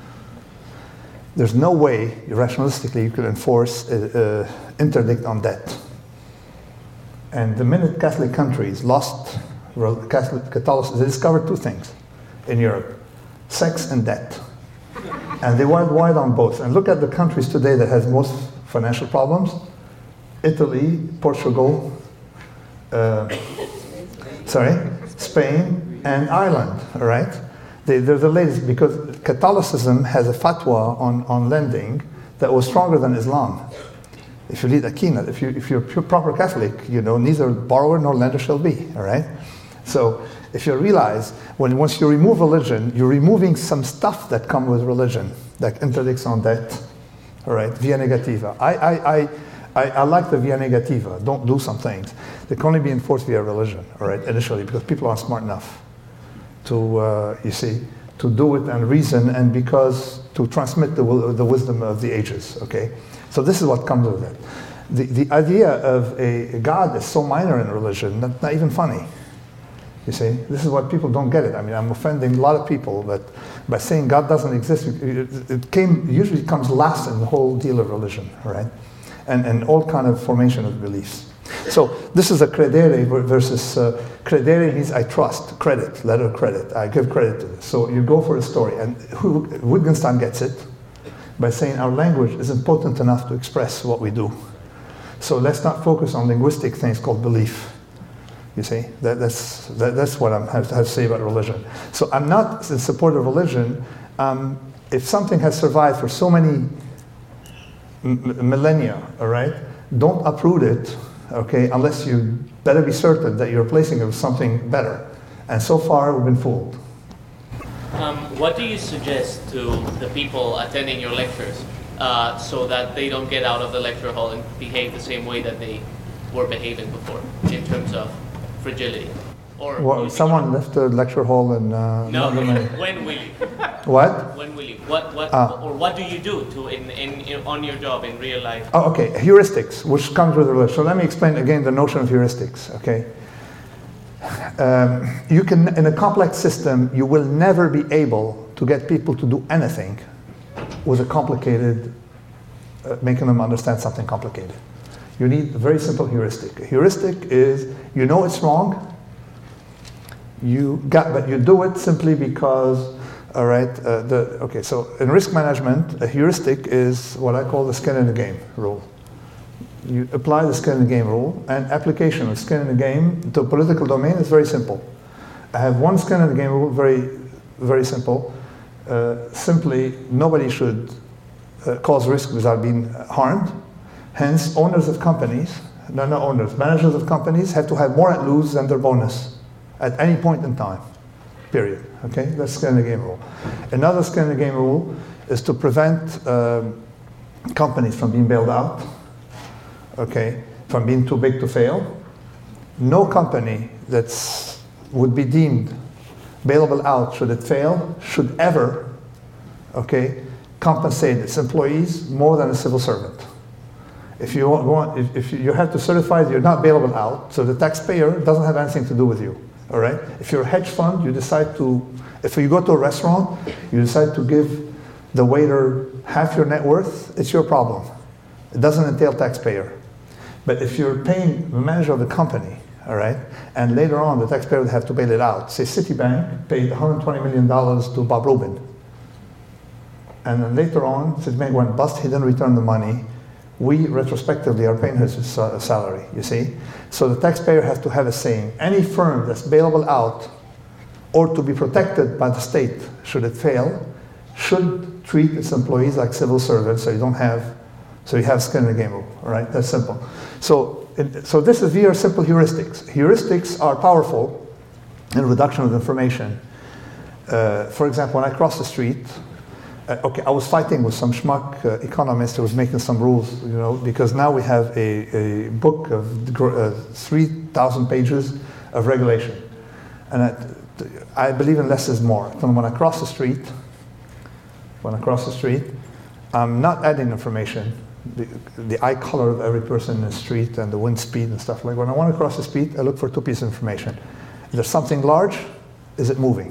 There's no way, rationalistically, you could enforce an interdict on debt. And the minute Catholic countries lost Catholic Catholicism, they discovered two things in Europe, sex and debt. And they went wide on both. And look at the countries today that has most financial problems. Italy, Portugal, uh, sorry, Spain, and Ireland, all right? They, they're the latest, because Catholicism has a fatwa on, on lending that was stronger than Islam. If you read Aqidah, if, you, if you're pure proper Catholic, you know, neither borrower nor lender shall be, all right? So if you realize, when once you remove religion, you're removing some stuff that come with religion, like interdicts on debt, all right, via negativa. I, I, I, I, I like the via negativa, don't do some things. They can only be enforced via religion, all right, initially, because people aren't smart enough to, uh, you see, to do it and reason, and because to transmit the, the wisdom of the ages, okay? So this is what comes with it. The, the idea of a, a God is so minor in religion, not, not even funny. You see, this is what people don't get it. I mean, I'm offending a lot of people, but by saying God doesn't exist, it, it came, usually comes last in the whole deal of religion, right? And, and all kind of formation of beliefs. So this is a credere versus, uh, credere means I trust, credit, letter of credit, I give credit to this. So you go for a story, and who, Wittgenstein gets it by saying our language is important enough to express what we do. So let's not focus on linguistic things called belief. You see, that, that's, that, that's what I have, have to say about religion. So I'm not in support of religion. Um, if something has survived for so many m millennia, all right, don't uproot it, okay, unless you better be certain that you're replacing it with something better. And so far, we've been fooled.
Um, what do you suggest to the people attending your lectures uh, so that they don't get out of the lecture hall and behave the same way that they were behaving before in terms of fragility? Or
well, someone left the lecture hall and uh,
no.
not many.
When will you?
What?
When will you? What? What?
Ah.
Or what do you do to in, in, in on your job in real life?
Oh, okay. Heuristics, which comes with religion. So let me explain again the notion of heuristics. Okay. Um, you can, in a complex system, you will never be able to get people to do anything with a complicated, uh, making them understand something complicated. You need a very simple heuristic. A heuristic is, you know it's wrong, you got, but you do it simply because, all right, uh, the, okay, so in risk management, a heuristic is what I call the skin in the game rule. You apply the skin in the game rule, and application of skin in the game to a political domain is very simple. I have one skin in the game rule, very, very simple. Uh, simply, nobody should uh, cause risk without being harmed. Hence, owners of companies, no, no owners, managers of companies have to have more at lose than their bonus at any point in time, period. Okay, that's skin in the game rule. Another skin in the game rule is to prevent um, companies from being bailed out, okay, from being too big to fail. No company that's would be deemed bailable out should it fail, should ever, okay, compensate its employees more than a civil servant. If you want, if, if you have to certify that you're not bailable out, so the taxpayer doesn't have anything to do with you, all right? If you're a hedge fund, you decide to, if you go to a restaurant, you decide to give the waiter half your net worth, it's your problem. It doesn't entail taxpayer. But if you're paying the manager of the company, all right? And later on, the taxpayer would have to bail it out. Say Citibank paid one hundred twenty million dollars to Bob Rubin. And then later on, Citibank went bust, he didn't return the money. We retrospectively are paying his uh, salary, you see? So the taxpayer has to have a saying. Any firm that's bailable out or to be protected by the state should it fail, should treat its employees like civil servants so you don't have, so you have skin in the game rule, all right? That's simple. So, it, so this is, these are simple heuristics. Heuristics are powerful in reduction of information. Uh, for example, when I cross the street, Uh, okay, I was fighting with some schmuck uh, economist who was making some rules, you know, because now we have a, a book of uh, three thousand pages of regulation. And I, I believe in less is more. So when I cross the street, when I cross the street, I'm not adding information, the, the eye color of every person in the street and the wind speed and stuff like that. When I want to cross the street, I look for two pieces of information. If there's something large, is it moving?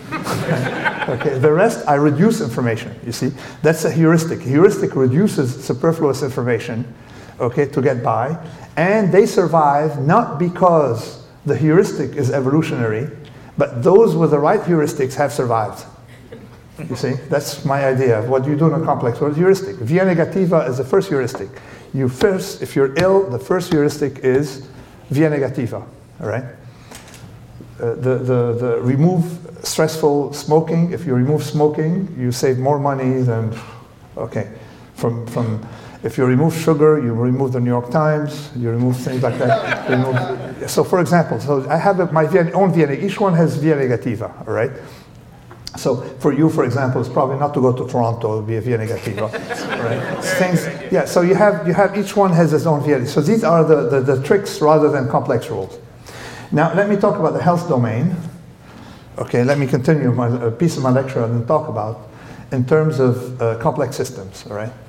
Okay, the rest, I reduce information, you see. That's a heuristic. Heuristic reduces superfluous information, okay, to get by. And they survive not because the heuristic is evolutionary, but those with the right heuristics have survived. You see, that's my idea of what you do in a complex world. Heuristic. Via negativa is the first heuristic. You first, if you're ill, the first heuristic is via negativa, all right? Uh, the, the, the remove stressful smoking. If you remove smoking, you save more money than, okay, from, from if you remove sugar, you remove the New York Times, you remove things like that. remove, so for example, so I have a, my via, own via, each one has via negativa, all right? So for you, for example, it's probably not to go to Toronto, it would be a via negativa, right? Things, yeah, so you have, you have, each one has its own via. So these are the, the, the tricks rather than complex rules. Now, let me talk about the health domain. Okay, let me continue my, a piece of my lecture and then talk about in terms of uh, complex systems, all right?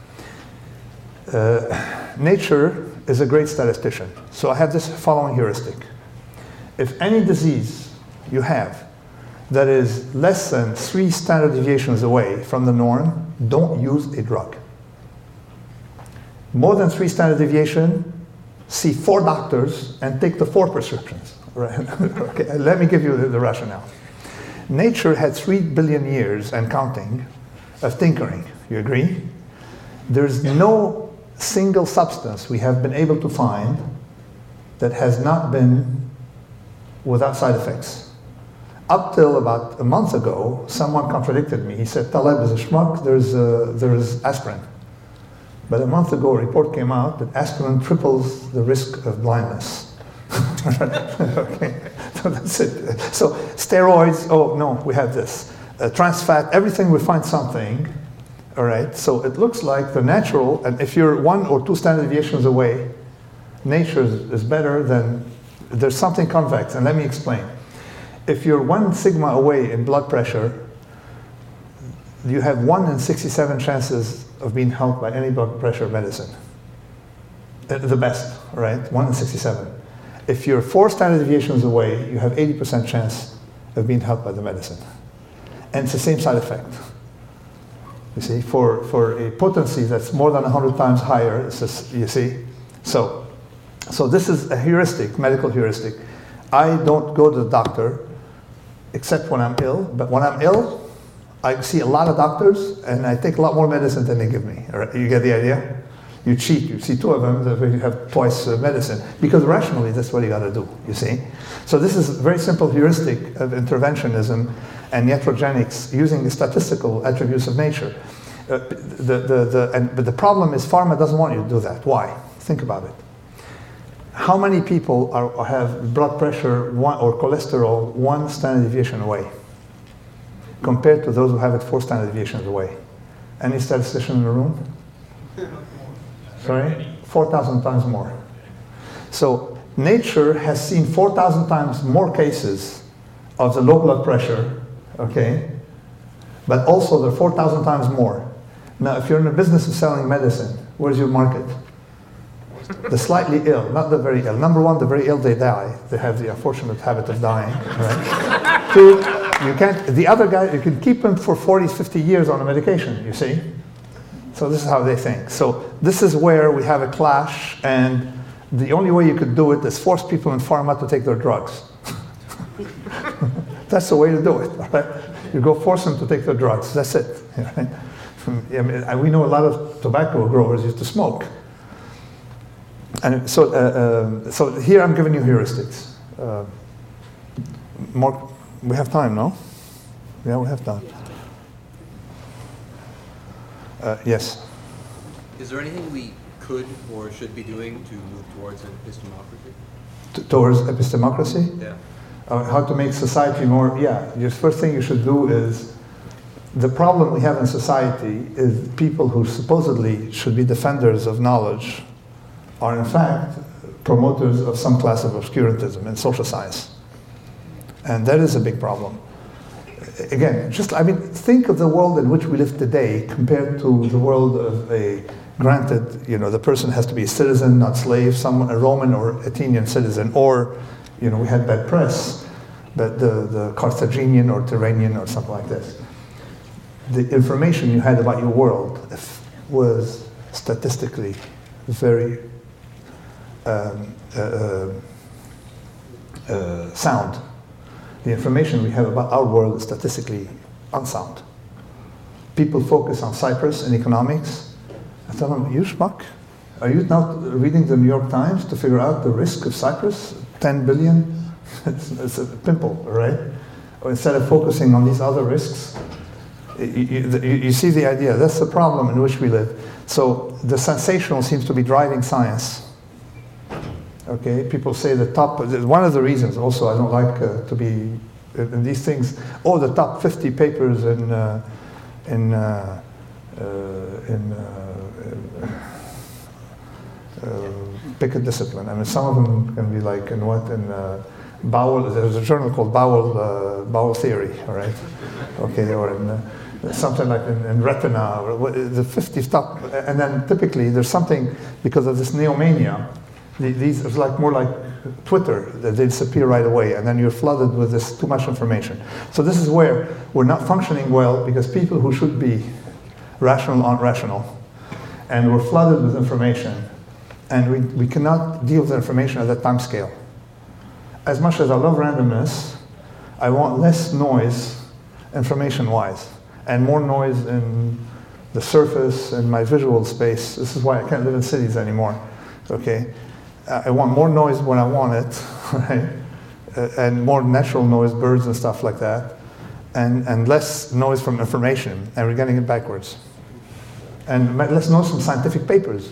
Uh, nature is a great statistician. So I have this following heuristic. If any disease you have that is less than three standard deviations away from the norm, don't use a drug. More than three standard deviation, see four doctors and take the four prescriptions. Right? Okay, let me give you the, the rationale. Nature had three billion years and counting of tinkering. You agree? There's no single substance we have been able to find that has not been without side effects. Up till about a month ago, someone contradicted me. He said, Taleb is a schmuck, there's, a, there's aspirin. But a month ago, a report came out that aspirin triples the risk of blindness. Okay, so that's it. So steroids, oh no, we have this. Uh, trans fat, everything we find something, all right? So it looks like the natural, and if you're one or two standard deviations away, nature is, is better than, there's something convex, and let me explain. If you're one sigma away in blood pressure, you have one in sixty-seven chances of being helped by any blood pressure medicine. The best, right? one in sixty-seven. If you're four standard deviations away, you have eighty percent chance of being helped by the medicine. And it's the same side effect. You see, for, for a potency that's more than one hundred times higher, it's just, you see? So, so this is a heuristic, medical heuristic. I don't go to the doctor except when I'm ill, but when I'm ill, I see a lot of doctors and I take a lot more medicine than they give me. All right, you get the idea? You cheat, you see two of them, that you have twice uh, medicine. Because rationally, that's what you got to do, you see? So this is a very simple heuristic of interventionism and iatrogenics using the statistical attributes of nature. Uh, the, the, the, and, but the problem is pharma doesn't want you to do that. Why? Think about it. How many people are, have blood pressure one, or cholesterol one standard deviation away compared to those who have it four standard deviations away? Any statistician in the room? Sorry? four thousand times more. So nature has seen four thousand times more cases of the low blood pressure, okay? But also there are four thousand times more. Now, if you're in the business of selling medicine, where's your market? The slightly ill, not the very ill. Number one, the very ill, they die. They have the unfortunate habit of dying, right? Two, you can't, the other guy, you can keep him for forty, fifty years on a medication, you see? So this is how they think. So this is where we have a clash, and the only way you could do it is force people in pharma to take their drugs. That's the way to do it. Right? You go force them to take their drugs. That's it. Right? I mean, we know a lot of tobacco growers used to smoke. And so, uh, um, so here I'm giving you heuristics. Uh, more, we have time, no? Yeah, we have time. Uh, yes?
Is there anything we could or should be doing to move towards epistemocracy?
T- towards epistemocracy?
Yeah.
Uh, how to make society more, yeah. The first thing you should do is, the problem we have in society is people who supposedly should be defenders of knowledge are in fact promoters of some class of obscurantism in social science. And that is a big problem. Again, just, I mean, think of the world in which we live today compared to the world of a, granted, you know, the person has to be a citizen, not slave, someone, a Roman or Athenian citizen, or, you know, we had bad press, but the, the Carthaginian or Tyrrhenian or something like this. The information you had about your world was statistically very um, uh, uh, sound. The information we have about our world is statistically unsound. People focus on Cyprus and economics. I tell them, you schmuck, are you now reading the New York Times to figure out the risk of Cyprus? ten billion? it's, it's a pimple, right? Or instead of focusing on these other risks, you, you, you see the idea. That's the problem in which we live. So the sensational seems to be driving science. Okay, people say the top, one of the reasons also I don't like uh, to be in these things, oh, the top fifty papers in, uh, in, uh, uh, in uh, uh, pick a discipline. I mean, some of them can be like in what, in uh, bowel, there's a journal called Bowel, uh, Bowel Theory, all right? Okay, or in uh, something like in, in Retina, or what, the fifty top, and then typically there's something, because of this neomania, these are like more like Twitter, that they disappear right away, and then you're flooded with this too much information. So this is where we're not functioning well, because people who should be rational aren't rational, and we're flooded with information, and we, we cannot deal with information at that time scale. As much as I love randomness, I want less noise information-wise, and more noise in the surface and my visual space. This is why I can't live in cities anymore, okay? I want more noise when I want it, right? Uh, and more natural noise, birds and stuff like that, and, and less noise from information, and we're getting it backwards. And less noise from scientific papers.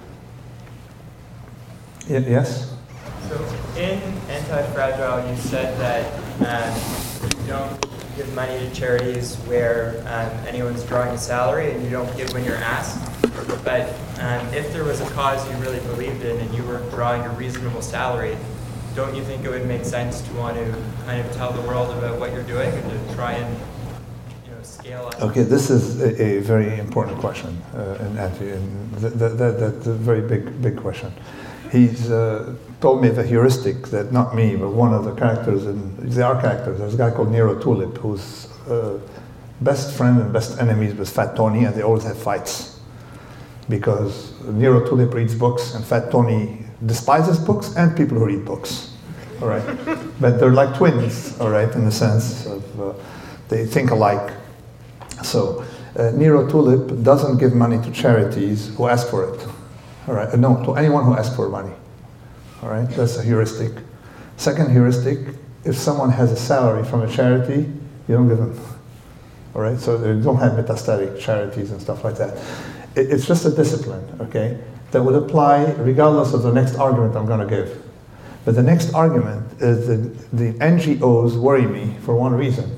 Y- yes?
So in Anti-Fragile, you said that um, you don't give money to charities where um, anyone's drawing a salary, and you don't give when you're asked. But um, if there was a cause you really believed in and you were drawing a reasonable salary, don't you think it would make sense to want to kind of tell the world about what you're doing and to try and, you know, scale up?
Okay, this is a, a very important question, uh, and, and that, that, that, that's a very big, big question. He's uh, told me the heuristic that not me, but one of the characters, in, they are characters. There's a guy called Nero Tulip, whose uh, best friend and best enemies was Fat Tony, and they always had fights. Because Nero Tulip reads books, and Fat Tony despises books and people who read books. All right, but they're like twins. All right, in the sense of uh, they think alike. So uh, Nero Tulip doesn't give money to charities who ask for it. All right, uh, no, to anyone who asks for money. All right, that's a heuristic. Second heuristic: if someone has a salary from a charity, you don't give them. All right, so they don't have metastatic charities and stuff like that. It's just a discipline, okay, that would apply regardless of the next argument I'm going to give. But the next argument is that the N G Os worry me for one reason.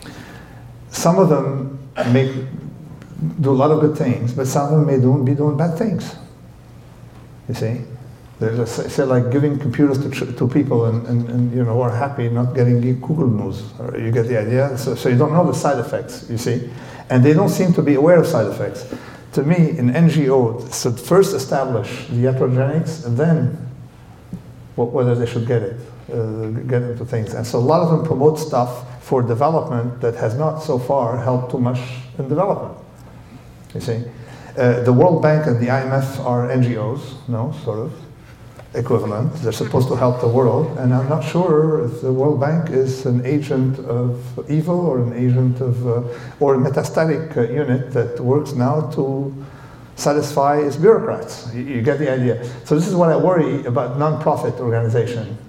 Some of them make, do a lot of good things, but some of them may do, be doing bad things. You see? They're just, say like giving computers to, to people and, and, and you know, who are happy not getting Google News. You get the idea? So, so you don't know the side effects, you see? And they don't seem to be aware of side effects. To me, in N G O, should first establish the iatrogenics, and then whether they should get it, uh, get into things. And so a lot of them promote stuff for development that has not so far helped too much in development. You see, uh, the World Bank and the I M F are N G Os, no, sort of. equivalent. They're supposed to help the world, and I'm not sure if the World Bank is an agent of evil or an agent of, uh, or a metastatic uh, unit that works now to satisfy its bureaucrats. You, you get the idea. So this is what I worry about non-profit organization.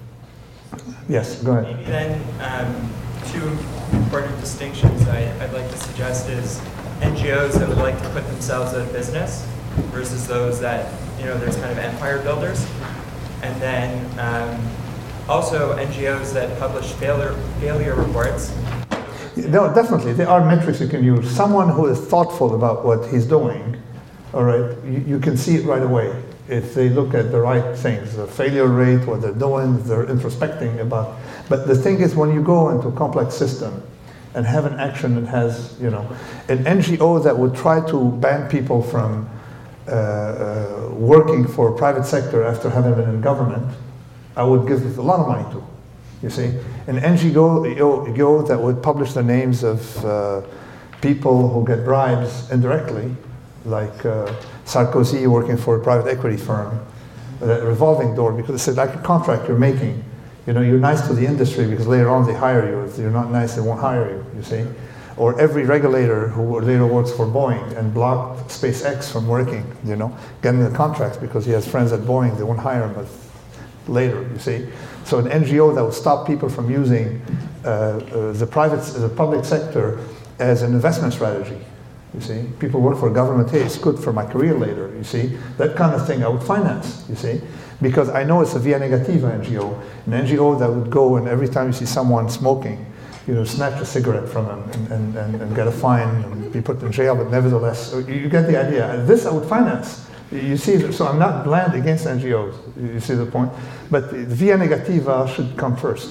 Yes, go ahead.
Maybe then um, two important distinctions I, I'd like to suggest is N G Os that would like to put themselves out of business versus those that, you know, there's kind of empire builders. And then um, also N G Os that publish failure, failure reports.
No, definitely. There are metrics you can use. Someone who is thoughtful about what he's doing, all right, you, you can see it right away. If they look at the right things, the failure rate, what they're doing, they're introspecting about. But the thing is, when you go into a complex system and have an action that has, you know, an N G O that would try to ban people from uh, uh, working for private sector after having been in government, I would give a lot of money to. You see, an N G O that would publish the names of uh, people who get bribes indirectly, like uh, Sarkozy working for a private equity firm, that revolving door, because it's like a contract you're making. You know, you're nice to the industry because later on they hire you. If you're not nice, they won't hire you, you see. Or every regulator who later works for Boeing and blocked SpaceX from working, you know, getting the contracts because he has friends at Boeing, they won't hire him but later, you see. So an N G O that would stop people from using uh, uh, the private, the public sector as an investment strategy. You see, people work for government, hey, it's good for my career later, you see. That kind of thing I would finance, you see. Because I know it's a via negativa N G O. An N G O that would go and every time you see someone smoking, you know, snatch a cigarette from them and, and, and, and get a fine and be put in jail, but nevertheless, you, you get the idea. This I would finance. You see, so I'm not bland against N G Os, you see the point. But the via negativa should come first.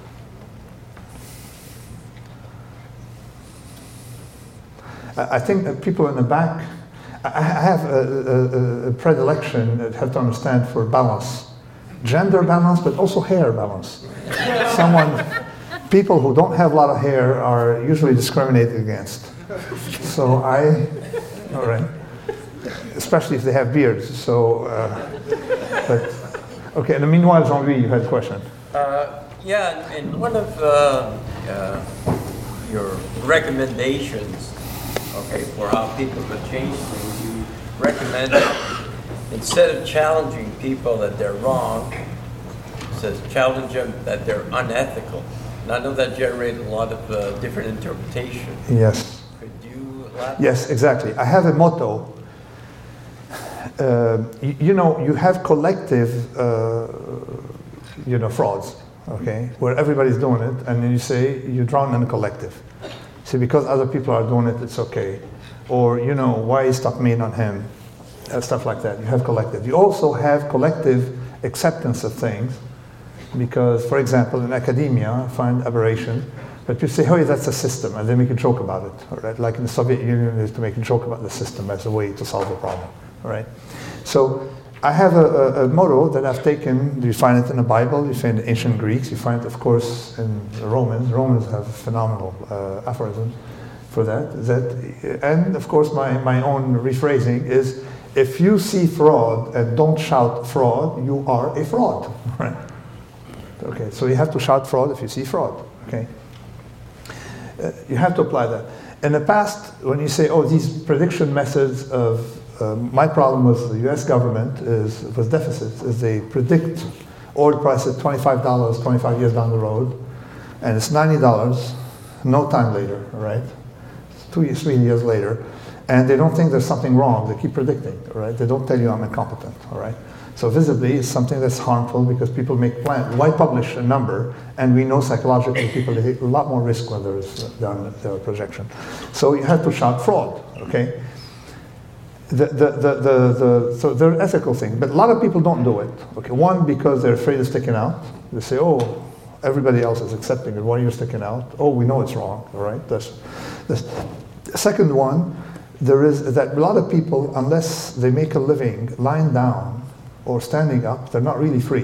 I think that people in the back, I have a, a, a predilection that have to understand for balance. Gender balance, but also hair balance. Someone, people who don't have a lot of hair are usually discriminated against. So I, all right, especially if they have beards. So, uh, but, okay, and meanwhile, Jean-Louis, you had a question.
Uh, yeah, in one of uh, uh, your recommendations, okay, for how people could change things, you recommend that instead of challenging people that they're wrong, it says challenge them that they're unethical. And I know that generated a lot of uh, different interpretations.
Yes.
Could you elaborate?
Yes, exactly. I have a motto. Uh, you, you know, you have collective, uh, you know, frauds, okay, where everybody's doing it, and then you say you drown in a collective. See, because other people are doing it, it's okay. Or, you know, why stop me on him? Uh, stuff like that. You have collective. You also have collective acceptance of things. Because, for example, in academia, I find aberration. But you say, oh, yeah, that's a system, and then we can joke about it. All right? Like in the Soviet Union, is to make a joke about the system as a way to solve a problem. All right? So I have a, a, a motto that I've taken. You find it in the Bible, you find it in ancient Greeks, you find it, of course, in the Romans. Romans have phenomenal uh, aphorisms for that. That. And, of course, my, my own rephrasing is, if you see fraud and don't shout fraud, you are a fraud. Right? Okay, so you have to shout fraud if you see fraud. Okay, uh, you have to apply that. In the past, when you say, oh, these prediction methods of Uh, my problem with the U S government is with deficits is they predict oil price at twenty-five dollars twenty-five years down the road, and it's ninety dollars no time later, right? It's two years, three years later, and they don't think there's something wrong. They keep predicting, right? They don't tell you I'm incompetent, all right? So visibly, it's something that's harmful because people make plans. Why publish a number? And we know psychologically people take a lot more risk when there is uh, their projection. So you have to shout fraud, okay? The, the, the, the, the, so they're ethical things, but a lot of people don't do it. Okay, one, because they're afraid of sticking out. They say, oh, everybody else is accepting it, why are you sticking out? Oh, we know it's wrong, all right? That's, that's. The second one, there is that a lot of people, unless they make a living lying down or standing up, they're not really free,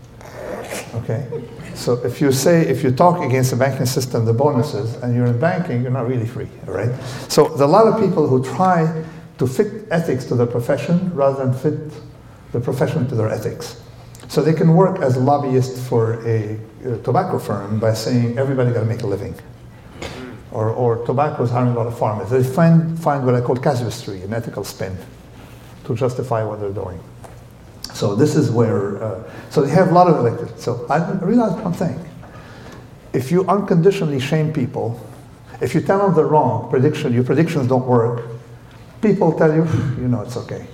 okay? So if you say, if you talk against the banking system, the bonuses, and you're in banking, you're not really free, all right? So there are a lot of people who try to fit ethics to their profession rather than fit the profession to their ethics. So they can work as a lobbyist for a, a tobacco firm by saying everybody got to make a living. Or, or tobacco is hiring a lot of farmers. They find, find what I call casuistry, an ethical spin, to justify what they're doing. So this is where, uh, so they have a lot of elected. So I realized one thing. If you unconditionally shame people, if you tell them they're wrong, prediction, your predictions don't work, people tell you, you know, it's okay.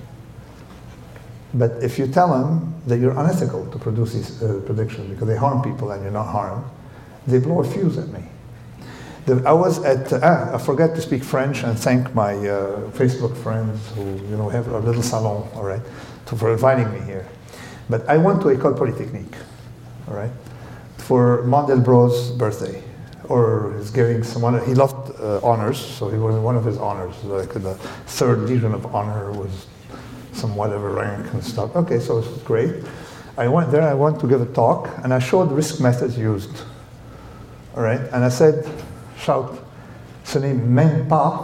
But if you tell them that you're unethical to produce these uh, predictions because they harm people and you're not harmed, they blow a fuse at me. The, I was at, uh, ah, I forgot to speak French and thank my uh, Facebook friends who, you know, have a little salon, all right, to, for inviting me here. But I went to École Polytechnique, all right, for Mandelbrot's birthday, or his giving someone, he loved uh, honors, so he was one of his honors, like the third Legion of Honor was some whatever rank and stuff. Okay, so it was great. I went there, I went to give a talk, and I showed risk methods used, all right, and I said, shout, ce n'est même pas,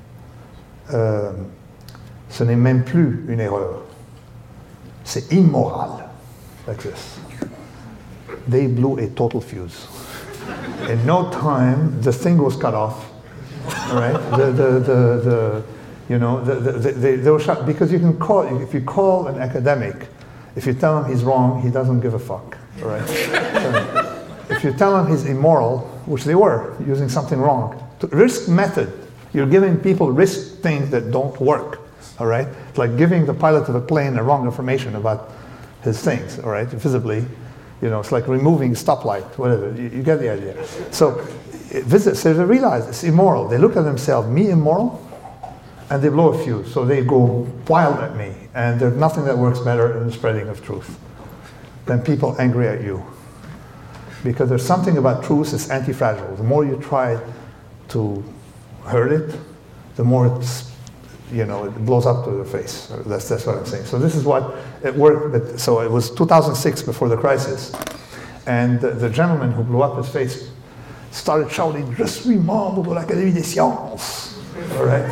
euh, ce n'est même plus une erreur, c'est immoral, like this. They blew a total fuse. In no time, the thing was cut off, all right? The, the, the, the, you know, the, the, the, they, they were shot, because you can call, if you call an academic, if you tell him he's wrong, he doesn't give a fuck, all right? So, if you tell him he's immoral, which they were, using something wrong, to risk method, you're giving people risk things that don't work, all right? It's like giving the pilot of a plane the wrong information about his things, all right, visibly. You know, it's like removing a stoplight, whatever, you, you get the idea. So, visit, so they realize it's immoral. They look at themselves, me immoral? And they blow a fuse, so they go wild at me. And there's nothing that works better than the spreading of truth than people angry at you. Because there's something about truth that's anti-fragile. The more you try to hurt it, the more it's, you know, it blows up to the face. That's, that's what I'm saying. So this is what it worked. But, so it was two thousand six before the crisis. And the, the gentleman who blew up his face started shouting, Je suis membre de l'Académie des Sciences. All right?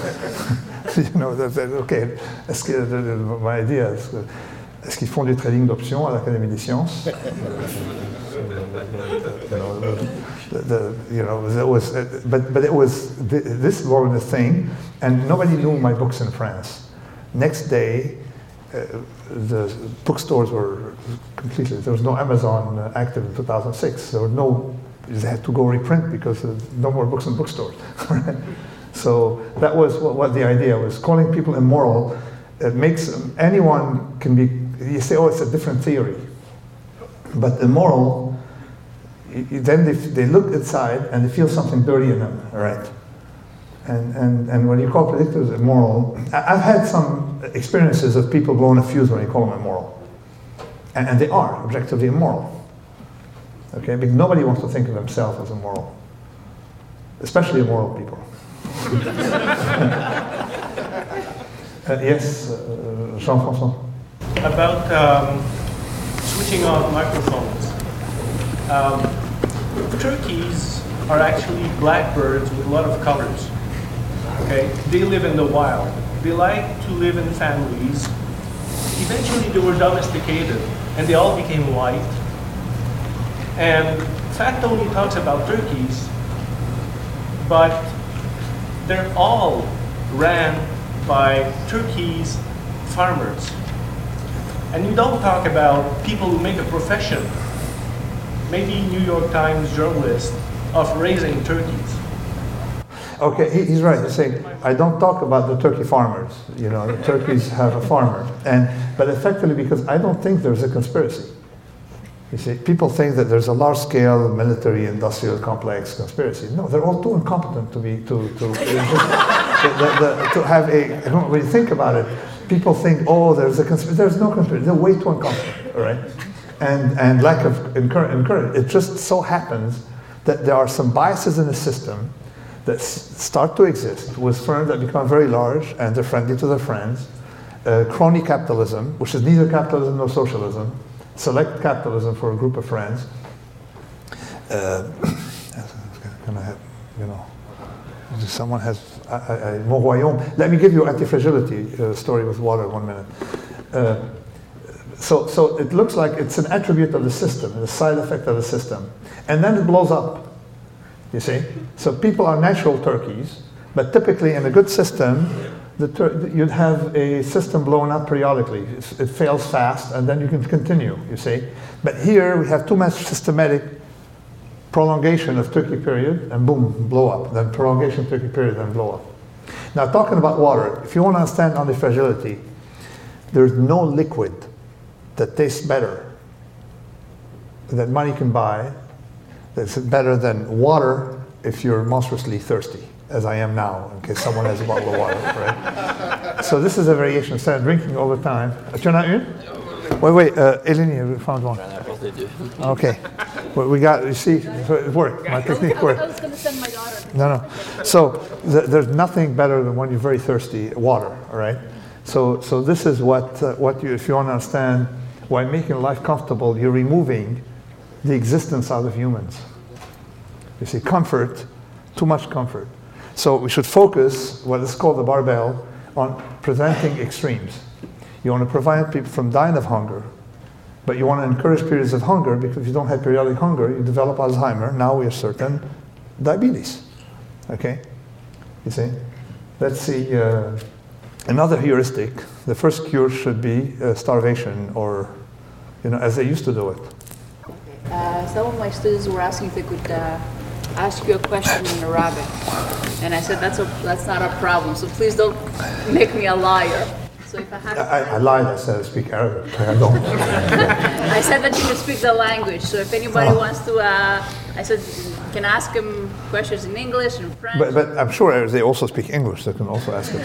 You know, that, that, okay. Est-ce que, the, the, my idea is, est-ce qu'ils font du trading d'options à l'Académie des Sciences? You know, the, the, you know, it was, but but it was this was the thing, and nobody knew my books in France. Next day, uh, the bookstores were completely. There was no Amazon uh, active in two thousand six. There were no. They had to go reprint because uh, no more books in bookstores. So that was what, what the idea was. Calling people immoral, it makes anyone can be. You say, oh, it's a different theory. But immoral, then they, they look inside and they feel something dirty in them, all right? And, and, and when you call predictors immoral, I've had some experiences of people blowing a fuse when you call them immoral. And, and they are objectively immoral, okay? Because nobody wants to think of themselves as immoral, especially immoral people. uh, yes, uh, Jean-François?
About um, switching on microphones. Um, turkeys are actually blackbirds with a lot of colors. Okay, they live in the wild. They like to live in families. Eventually, they were domesticated, and they all became white. And fact only talks about turkeys, but they're all ran by turkeys farmers. And you don't talk about people who make a profession, maybe New York Times journalists, of raising turkeys.
Okay, he, he's right. He's saying, I don't talk about the turkey farmers. You know, the turkeys have a farmer. And, but effectively, because I don't think there's a conspiracy. You see, people think that there's a large-scale military industrial complex conspiracy. No, they're all too incompetent to be, to, to, just, the, the, to have a, when you think about it, people think, oh, there's a conspiracy. There's no conspiracy. They're way too incompetent, all right? And, and lack of encouragement. It just so happens that there are some biases in the system that s- start to exist with firms that become very large and they're friendly to their friends. Uh, crony capitalism, which is neither capitalism nor socialism. Select capitalism for a group of friends. Uh, can I have, you know, someone has, I, I, Mon Royaume. Let me give you anti-fragility uh, story with water one minute. Uh, So, so it looks like it's an attribute of the system, the side effect of the system. And then it blows up, you see? So people are natural turkeys, but typically in a good system, the tur you'd have a system blown up periodically. It, it fails fast, and then you can continue, you see? But here we have too much systematic prolongation of turkey period, and boom, blow up. Then prolongation turkey period, then blow up. Now talking about water, if you want to understand antifragility, there's no liquid that tastes better, that money can buy, that's better than water if you're monstrously thirsty, as I am now, in case someone has a bottle of water, right? So this is a variation. Instead of drinking all the time. Tu en as une? Wait, wait, uh, Eleni, we found one. Okay. Well, we got, you see, it worked. My technique worked.
I was going to send my daughter.
No, no. So th there's nothing better than when you're very thirsty, water, all right? So, so this is what, uh, what you, if you want to understand, why making life comfortable, you're removing the existence out of humans. You see, comfort, too much comfort. So we should focus, what is called the barbell, on preventing extremes. You want to prevent people from dying of hunger, but you want to encourage periods of hunger, because if you don't have periodic hunger, you develop Alzheimer. Now we are certain diabetes. Okay? You see? Let's see. Uh, another heuristic. The first cure should be uh, starvation, or, you know, as they used to do it.
Uh, some of my students were asking if they could uh, ask you a question in Arabic, and I said that's a that's not a problem. So please don't make me a liar. So if I have,
I, I lied. I said I speak Arabic. I don't.
I said that you can speak the language. So if anybody
Oh.
wants to, uh, I said you can ask him questions in English and French.
But, but I'm sure they also speak English. They can also ask it.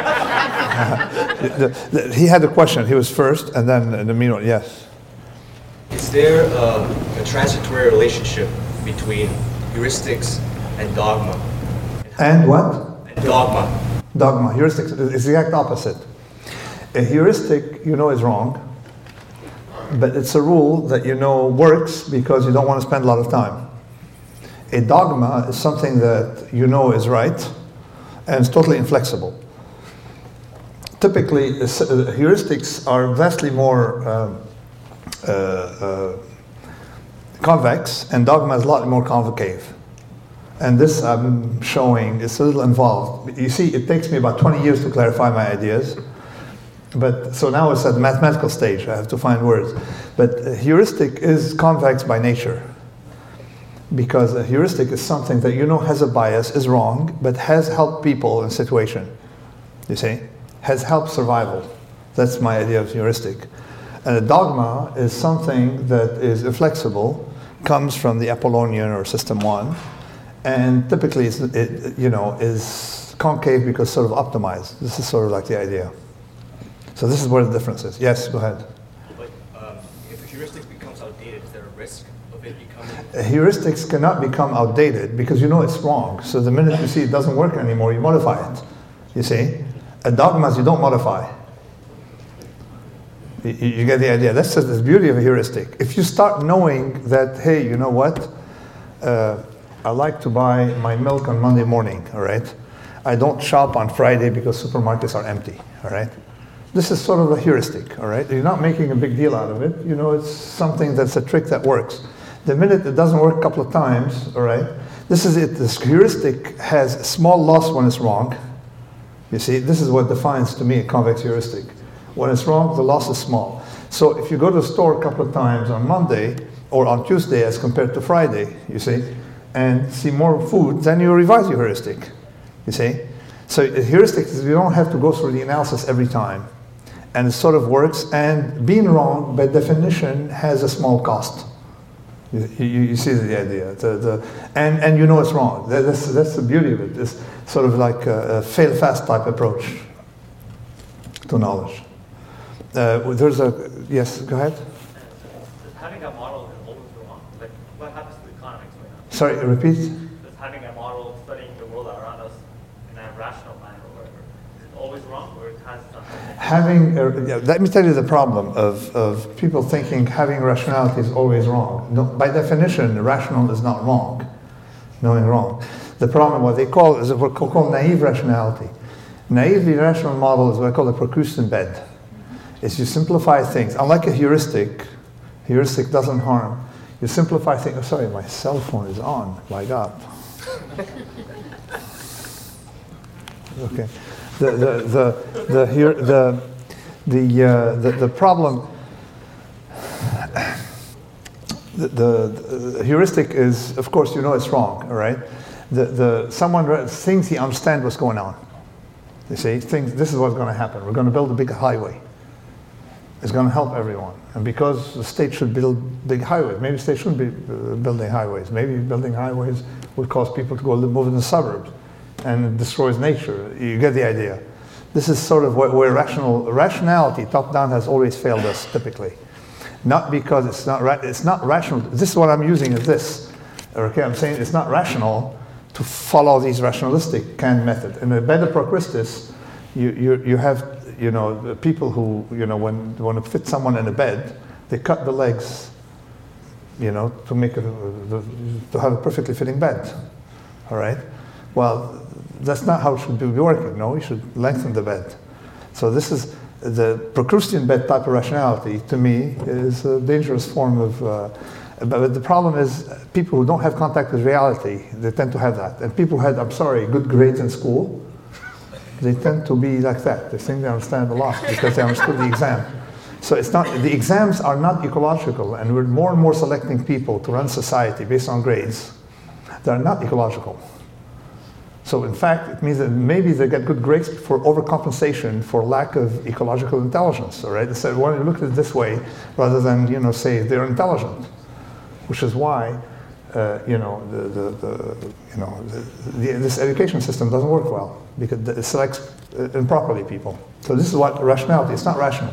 the, the, he had a question. He was first, and then in the meanwhile, yes.
Is there um, a transitory relationship between heuristics and dogma?
And what?
And dogma.
Dogma. Heuristics is the exact opposite. A heuristic, you know, is wrong, but it's a rule that you know works because you don't want to spend a lot of time. A dogma is something that you know is right, and it's totally inflexible. Typically, heuristics are vastly more um, Uh, uh, convex, and dogma is a lot more concave. And this I'm showing is a little involved. You see, it takes me about twenty years to clarify my ideas. But so now it's at the mathematical stage. I have to find words. But a heuristic is convex by nature, because a heuristic is something that you know has a bias, is wrong, but has helped people in a situation. You see, has helped survival. That's my idea of heuristic. And a dogma is something that is inflexible, comes from the Apollonian or System One, and typically it's, it you know is concave because sort of optimized. This is sort of like the idea. So this is where the difference is. Yes, go ahead.
But um, if a heuristic becomes outdated, is there a risk of it becoming?
Heuristics cannot become outdated because you know it's wrong. So the minute you see it doesn't work anymore, you modify it. You see, a dogmas you don't modify. You, you get the idea. That's the beauty of a heuristic. If you start knowing that, hey, you know what? Uh, I like to buy my milk on Monday morning, all right? I don't shop on Friday because supermarkets are empty, all right? This is sort of a heuristic, all right? You're not making a big deal out of it. You know, it's something that's a trick that works. The minute it doesn't work a couple of times, all right? This is it. This heuristic has a small loss when it's wrong. You see, this is what defines, to me, a convex heuristic. When it's wrong, the loss is small. So if you go to the store a couple of times on Monday or on Tuesday as compared to Friday, you see, and see more food, then you revise your heuristic, you see. So a heuristic is you don't have to go through the analysis every time. And it sort of works, and being wrong, by definition, has a small cost. You, you, you see the idea. The, the, and, and you know it's wrong. That, that's, that's the beauty of it. It's sort of like a, a fail-fast type approach to knowledge. Uh, there's a, yes, go ahead.
Having a model is always wrong. Like, what happens to economics right now?
Sorry, repeat.
Just having a model studying the world around us in a rational manner or whatever. Is it always wrong, or it has something?
Having, a, yeah, let me tell you the problem of, of people thinking having rationality is always wrong. No, by definition, rational is not wrong. Knowing wrong. The problem, what they call, is what we call naive rationality. Naive irrational model is what I call a Procrustean bed. is you simplify things. Unlike a heuristic, heuristic doesn't harm. You simplify things. Oh, sorry, my cell phone is on. My God. Okay. The the the the here the the uh, the, the problem. The, the, the heuristic is, of course, you know it's wrong. All right. The the someone thinks he understands what's going on. You see, thinks this is what's going to happen. We're going to build a big highway. It's going to help everyone. And because the state should build big highways, maybe the state shouldn't be uh, building highways. Maybe building highways would cause people to go live, move in the suburbs, and it destroys nature. You get the idea. This is sort of where, where rational rationality, top-down, has always failed us typically. Not because it's not ra it's not rational. This is what I'm using is this. Okay, I'm saying it's not rational to follow these rationalistic Kant method. In the Beda pro Christus, you you you have. You know, people who, you know, when they want to fit someone in a bed, they cut the legs, you know, to make it, to have a perfectly fitting bed. All right? Well, that's not how it should be working. No, you should lengthen the bed. So this is, the Procrustean bed type of rationality, to me, is a dangerous form of, uh, but the problem is people who don't have contact with reality, they tend to have that. And people who had, I'm sorry, good grades in school, they tend to be like that. They think they understand a lot because they understood the exam. So it's not, the exams are not ecological, and we're more and more selecting people to run society based on grades. They're not ecological. So in fact, it means that maybe they get good grades for overcompensation for lack of ecological intelligence, all right? So why don't you look at it this way rather than, you know, say they're intelligent, which is why Uh, you know, the, the, the, you know the, the, this education system doesn't work well because it selects uh, improperly people. So this is what rationality, it's not rational.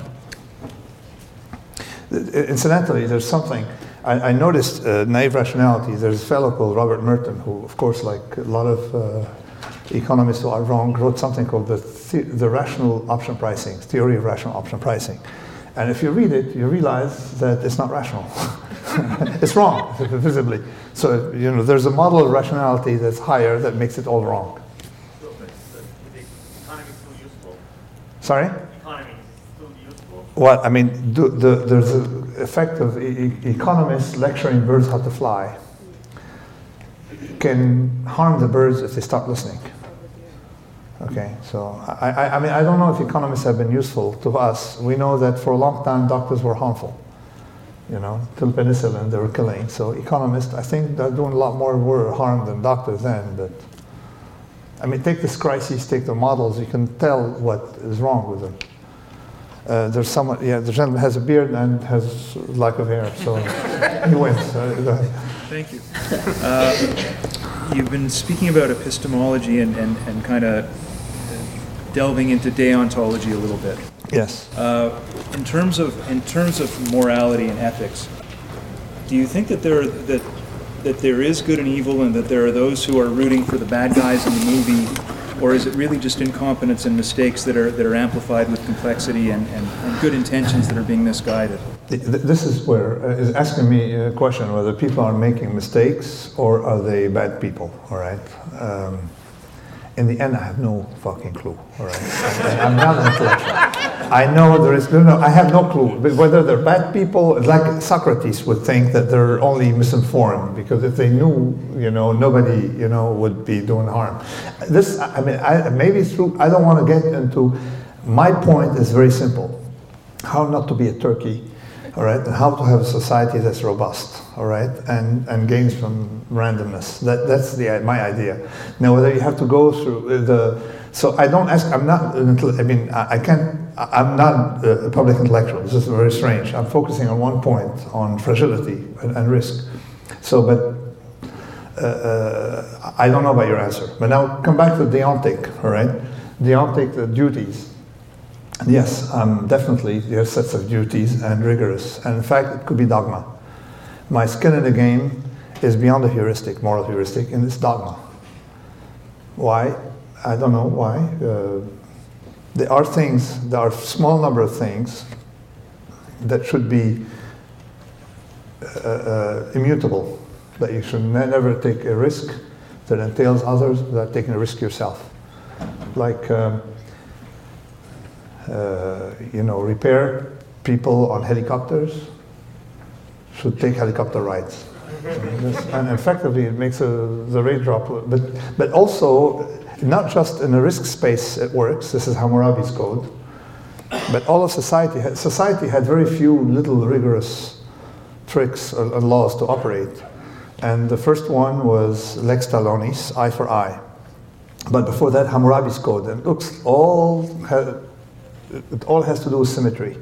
Uh, incidentally, there's something, I, I noticed uh, naive rationality. There's a fellow called Robert Merton who, of course, like a lot of uh, economists who are wrong, wrote something called the, the, the rational option pricing, theory of rational option pricing. And if you read it, you realize that it's not rational. It's wrong, visibly. So, you know, there's a model of rationality that's higher that makes it all wrong.
So, but the, the economy is still useful?
Sorry?
The economy is still useful?
Well, I mean, do, the, there's an effect of e economists lecturing birds how to fly can harm the birds if they stop listening. Okay, so I, I, I mean, I don't know if economists have been useful to us. We know that for a long time doctors were harmful. You know, till penicillin, they were killing. So economists, I think they're doing a lot more harm than doctors then. But I mean, take this crisis, take the models, you can tell what is wrong with them. Uh, there's someone, yeah, the gentleman has a beard and has lack of hair, so he wins. Uh,
Thank you. Uh, you've been speaking about epistemology and, and, and kind of delving into deontology a little bit.
Yes.
Uh, in terms of in terms of morality and ethics, do you think that there that that there is good and evil, and that there are those who are rooting for the bad guys in the movie, or is it really just incompetence and mistakes that are that are amplified with complexity and, and, and good intentions that are being misguided?
This is where uh, is asking me a question whether people are making mistakes or are they bad people. All right. Um, In the end, I have no fucking clue. All right, I'm not an intellectual. I know there is no, no. I have no clue. But whether they're bad people, like Socrates would think that they're only misinformed because if they knew, you know, nobody, you know, would be doing harm. This, I mean, I, maybe it's true. I don't want to get into. My point is very simple: how not to be a turkey, all right, and how to have a society that's robust, all right, and and gains from randomness. That that's the my idea. Now, whether you have to go through the, so I don't ask. I'm not. I mean, I, I can't. I'm not a public intellectual. This is very strange. I'm focusing on one point, on fragility and, and risk. So, but uh, uh, I don't know about your answer. But now come back to deontic, all right? Deontic, the duties. Yes, um, definitely there are sets of duties and rigorous. And in fact, it could be dogma. My skin in the game is beyond the heuristic, moral heuristic, and it's dogma. Why? I don't know why. Uh, there are things, there are a small number of things that should be uh, uh, immutable, that you should ne never take a risk that entails others without taking a risk yourself. Like, um, uh, you know, repair people on helicopters should take helicopter rides. And effectively it makes a, the rate drop, but, but also not just in the risk space it works, this is Hammurabi's code, but all of society, had, society had very few little rigorous tricks and laws to operate. And the first one was lex talionis, eye for eye. But before that, Hammurabi's code, and it looks all, ha it all has to do with symmetry.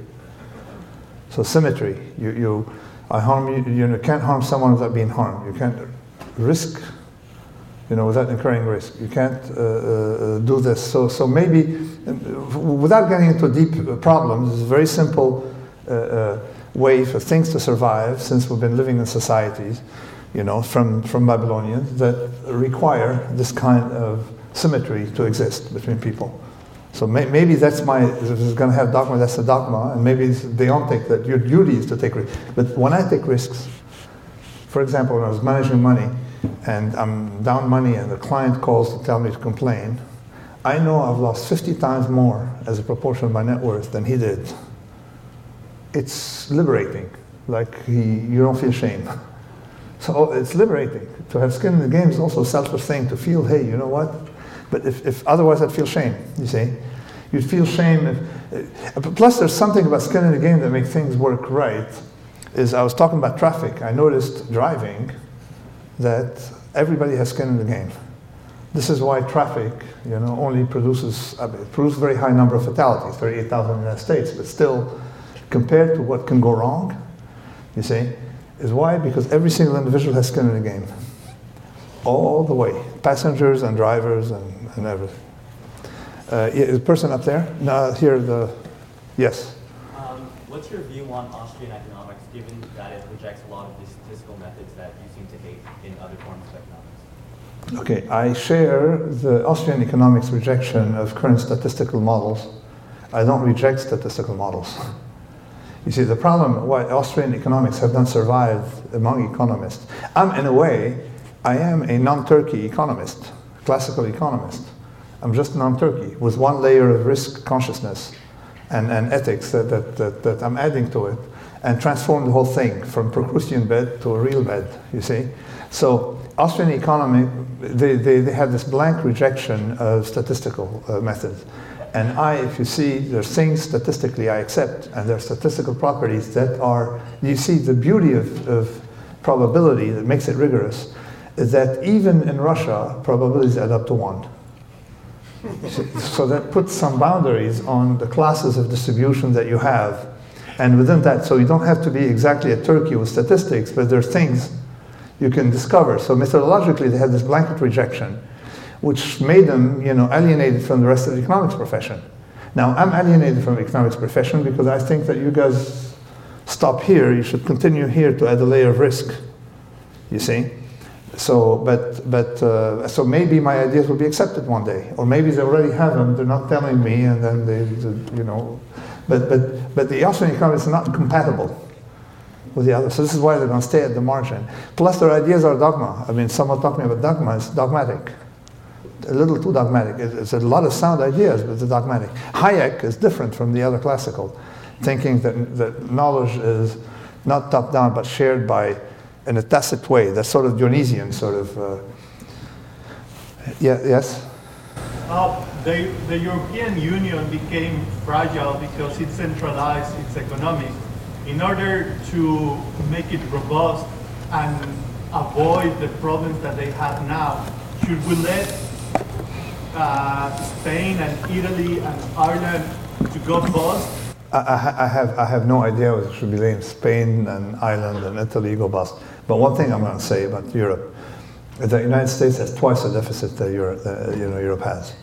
So symmetry, you, you I harm you, you can't harm someone without being harmed. You can't risk, you know, without incurring risk. You can't uh, uh, do this. So, so maybe, without getting into deep problems, it's a very simple uh, uh, way for things to survive, since we've been living in societies, you know, from, from Babylonians, that require this kind of symmetry to exist between people. So may, maybe that's my, if it's going to have dogma, that's a dogma, and maybe they don't take that. Your duty is to take risks. But when I take risks, for example, when I was managing money, and I'm down money and the client calls to tell me to complain, I know I've lost fifty times more as a proportion of my net worth than he did. It's liberating. Like, he, you don't feel shame. So it's liberating. To have skin in the game is also a selfish thing, to feel, hey, you know what? But if, if otherwise I'd feel shame, you see. You'd feel shame if, uh, plus there's something about skin in the game that makes things work right, is I was talking about traffic. I noticed driving that everybody has skin in the game. This is why traffic, you know, only produces, I mean, it produces a very high number of fatalities, thirty-eight thousand in the United States, but still, compared to what can go wrong, you see, is why? Because every single individual has skin in the game. All the way, passengers and drivers and, and everything. Uh, yeah, the person up there? No, here, the, yes.
Um, what's your view on Austrian economics, given that it rejects a lot of the statistical methods that you seem to hate in other forms of economics?
Okay, I share the Austrian economics rejection of current statistical models. I don't reject statistical models. You see, the problem why Austrian economics have not survived among economists, I'm in a way, I am a non-Turkey economist, classical economist. I'm just non-Turkey with one layer of risk consciousness and, and ethics that, that, that, that I'm adding to it, and transform the whole thing from Procrustean bed to a real bed, you see. So Austrian economy, they, they, they have this blank rejection of statistical uh, methods. And I, if you see, there's things statistically I accept, and there are statistical properties that are, you see the beauty of, of probability that makes it rigorous, is that even in Russia, probabilities add up to one. So, so that puts some boundaries on the classes of distribution that you have. And within that, so you don't have to be exactly a Turkey with statistics, but there's things you can discover. So methodologically, they had this blanket rejection, which made them, you know, alienated from the rest of the economics profession. Now, I'm alienated from the economics profession because I think that you guys stop here. You should continue here to add a layer of risk, you see. So, but, but, uh, so maybe my ideas will be accepted one day, or maybe they already have them, they're not telling me, and then they, you know, but, but, but the Austrian economy is not compatible with the other, so this is why they're going to stay at the margin. Plus their ideas are dogma. I mean, someone talking about dogma is dogmatic. A little too dogmatic. It's a lot of sound ideas, but it's dogmatic. Hayek is different from the other classical, thinking that, that knowledge is not top-down, but shared by, in a tacit way. That's sort of Dionysian, sort of. Uh, yeah, yes?
Uh, the, the European Union became fragile because it centralized its economy. In order to make it robust and avoid the problems that they have now, should we let uh, Spain and Italy and Ireland to go bust?
I, I, I, have, I have no idea what it should be named. Spain and Ireland and Italy go bust. But one thing I'm going to say about Europe is that the United States has twice the deficit that Europe, uh, you know, Europe has.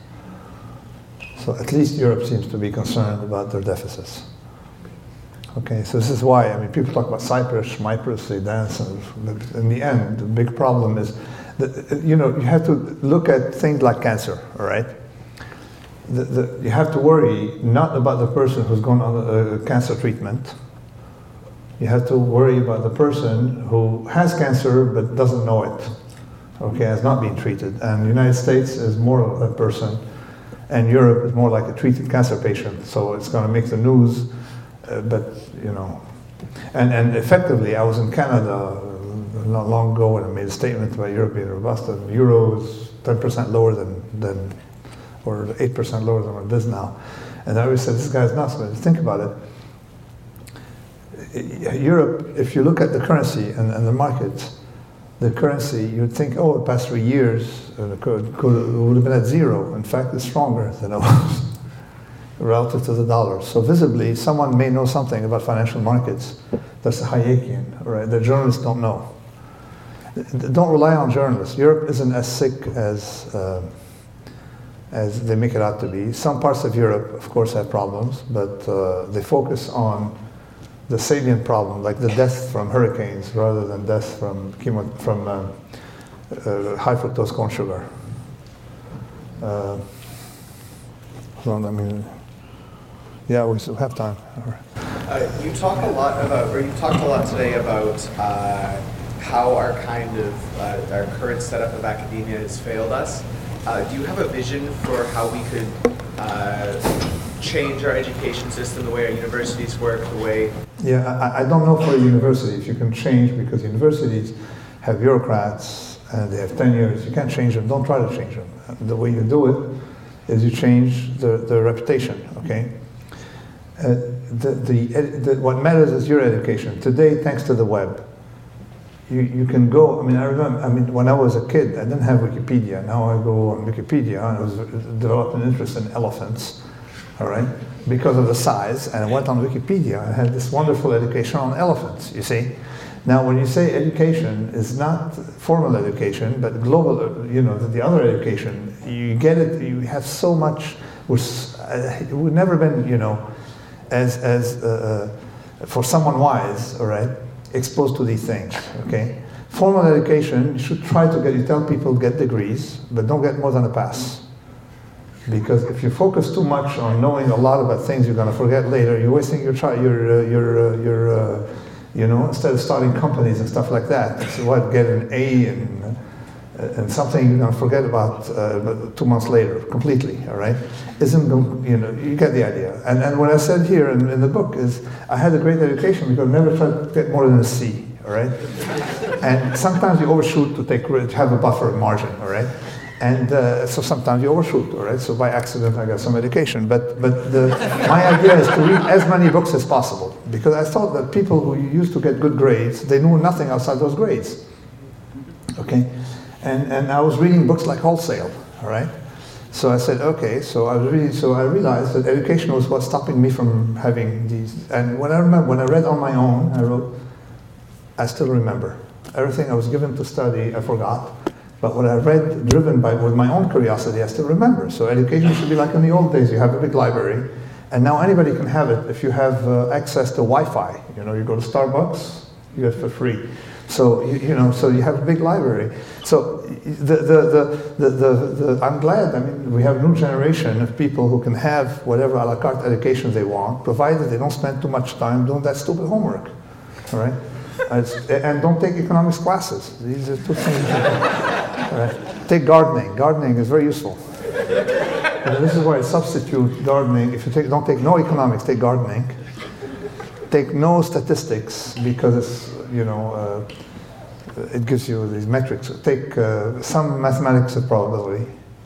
So at least Europe seems to be concerned about their deficits. Okay, so this is why, I mean, people talk about Cyprus, Cyprus, they dance, and in the end, the big problem is that, you know, you have to look at things like cancer, all right? The, the, you have to worry not about the person who's gone on a cancer treatment. You have to worry about the person who has cancer but doesn't know it, okay, has not been treated. And the United States is more of that person. and Europe is more like a treated cancer patient, so it's going to make the news, uh, but, you know. And, and effectively, I was in Canada not long ago when I made a statement about Europe being robust, and the euro is ten percent lower than, than or eight percent lower than what it is now. And I always said, this guy's nuts, but think about it. Europe, if you look at the currency and, and the markets, the currency, you'd think, oh, the past three years uh, could, could, it would have been at zero. In fact, it's stronger than it was relative to the dollar. So visibly, someone may know something about financial markets that's Hayekian, right? The journalists don't know. Don't rely on journalists. Europe isn't as sick as, uh, as they make it out to be. Some parts of Europe, of course, have problems, but uh, they focus on the salient problem, like the death from hurricanes, rather than death from chemo, from uh, uh, high fructose corn sugar. Uh, hold on, I mean, yeah, we still have time.
Uh, you talk a lot about, or you talked a lot today about uh, how our kind of uh, our current setup of academia has failed us. Uh, do you have a vision for how we could uh, change our education system, the way our universities work, the way...
Yeah, I, I don't know for a university if you can change, because universities have bureaucrats and they have tenures. You can't change them. Don't try to change them. The way you do it is you change the, the reputation, okay? Uh, the, the, the, what matters is your education. Today, thanks to the web, you, you can go, I mean, I remember, I mean, when I was a kid, I didn't have Wikipedia. Now I go on Wikipedia, and I was developed an interest in elephants. All right, because of the size, and I went on Wikipedia and had this wonderful education on elephants, you see. Now, when you say education, it's not formal education, but global, you know, the other education, you get it, you have so much, we've, uh, we've never been, you know, as, as uh, for someone wise, all right, exposed to these things, okay? Formal education, you should try to get, you tell people get degrees, but don't get more than a pass. Because if you focus too much on knowing a lot about things you're going to forget later, you're wasting your try, your, uh, your, uh, your uh, you know, instead of starting companies and stuff like that. So what, get an A and, uh, and something you're going to forget about uh, two months later, completely, all right? Isn't, you know, you get the idea. And, and what I said here in, in the book is, I had a great education because I never tried to get more than a C, all right? And sometimes you overshoot to take, to have a buffer margin, all right? And uh, so sometimes you overshoot, all right? So by accident, I got some education. But, but the, my idea is to read as many books as possible, because I thought that people who used to get good grades, they knew nothing outside those grades, okay? And, and I was reading books like wholesale, all right? So I said, okay, so I was reading, so I realized that education was what's stopping me from having these. And when I remember, when I read on my own, I wrote, I still remember. Everything I was given to study, I forgot. But what I read, driven by with my own curiosity, I still remember. So education should be like in the old days. You have a big library, and now anybody can have it if you have uh, access to Wi-Fi. You know, you go to Starbucks, you get it for free. So you, you know, so you have a big library. So the the, the the the the I'm glad. I mean, we have a new generation of people who can have whatever a la carte education they want, provided they don't spend too much time doing that stupid homework. All right. And don't take economics classes. These are two things. Right. Take gardening. Gardening is very useful. And this is why I substitute gardening. If you take, don't take no economics, take gardening. Take no statistics, because it's, you know, uh, it gives you these metrics. Take uh, some mathematics of probability.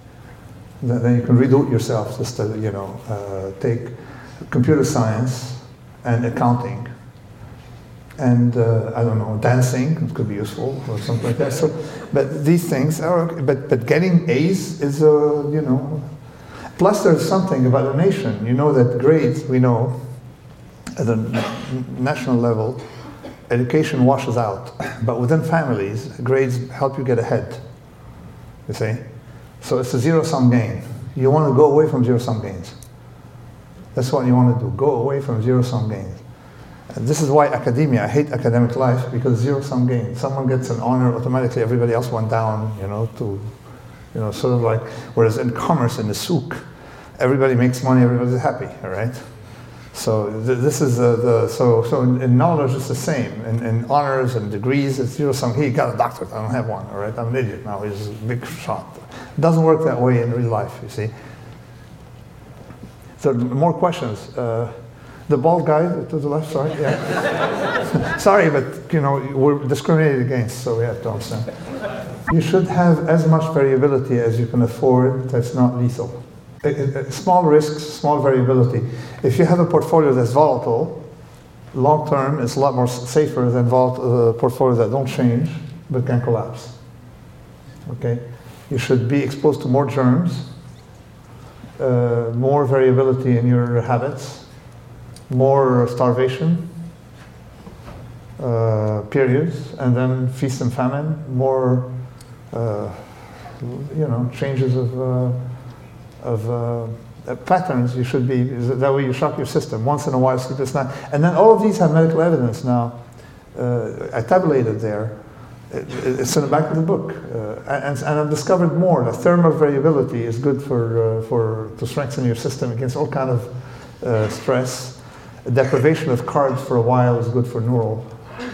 Then you can redo it yourself. Just to, you know, uh, take computer science and accounting. And uh, I don't know, dancing could be useful or something like that. So, but these things are, but but getting A's is a, uh, you know. Plus, there's something about a nation. You know that grades, we know, at the national level, education washes out. But within families, grades help you get ahead. You see, so it's a zero-sum game. You want to go away from zero-sum games. That's what you want to do. Go away from zero-sum games. This is why academia, I hate academic life, because zero-sum game. Someone gets an honor, automatically everybody else went down, you know, to, you know, sort of like, whereas in commerce, in the souk, everybody makes money, everybody's happy, all right? So th this is the, the so, so in, in knowledge it's the same. In, in honors and degrees, it's zero-sum. He got a doctorate, I don't have one, all right? I'm an idiot now, he's a big shot. It doesn't work that way in real life, you see. So more questions. Uh, the bald guy to the left, sorry. Yeah. Sorry, but you know we're discriminated against, so we have to understand. You should have as much variability as you can afford. That's not lethal. It, it, small risks, small variability. If you have a portfolio that's volatile, long term, it's a lot more safer than vol- uh, portfolios that don't change but can collapse. Okay, you should be exposed to more germs, uh, more variability in your habits, more starvation uh, periods, and then feast and famine, more uh, you know changes of uh, of uh, Uh, patterns. You should be, that way you shock your system. Once in a while, sleepless night. And then all of these have medical evidence now. Uh, I tabulated there. It, it's in the back of the book. Uh, and, and I've discovered more. The thermal variability is good for, uh, for to strengthen your system against all kind of uh, stress. Deprivation of carbs for a while is good for neural,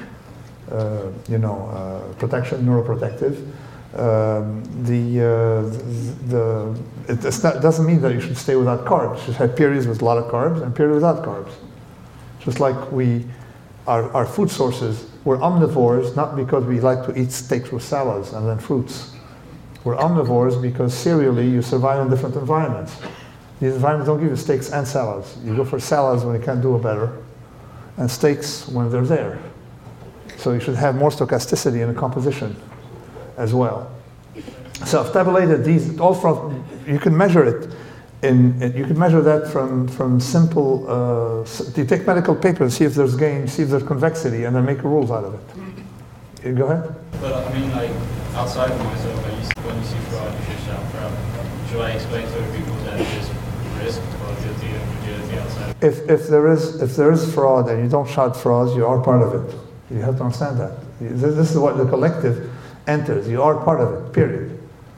uh, you know, uh, protection, neuroprotective. Um, the, uh, the, it it's not, doesn't mean that you should stay without carbs. You should have periods with a lot of carbs and periods without carbs. Just like we, our, our food sources, we're omnivores not because we like to eat steaks with salads and then fruits. We're omnivores because serially you survive in different environments. These environments don't give you steaks and salads. You go for salads when you can't do it better, and steaks when they're there. So you should have more stochasticity in the composition as well. So I've tabulated these all from, you can measure it in, you can measure that from, from simple, uh, you take medical papers, see if there's gain, see if there's convexity, and then make rules out of it. You go ahead.
But I mean, like, outside of myself, I used to, when you see fraud, you should shout fraud. Should I explain to other people that there's risk, volatility, and fragility outside?
If, if, there is, if there is fraud and you don't shout frauds, you are part of it. You have to understand that. This is what the collective enters. You are part of it, period.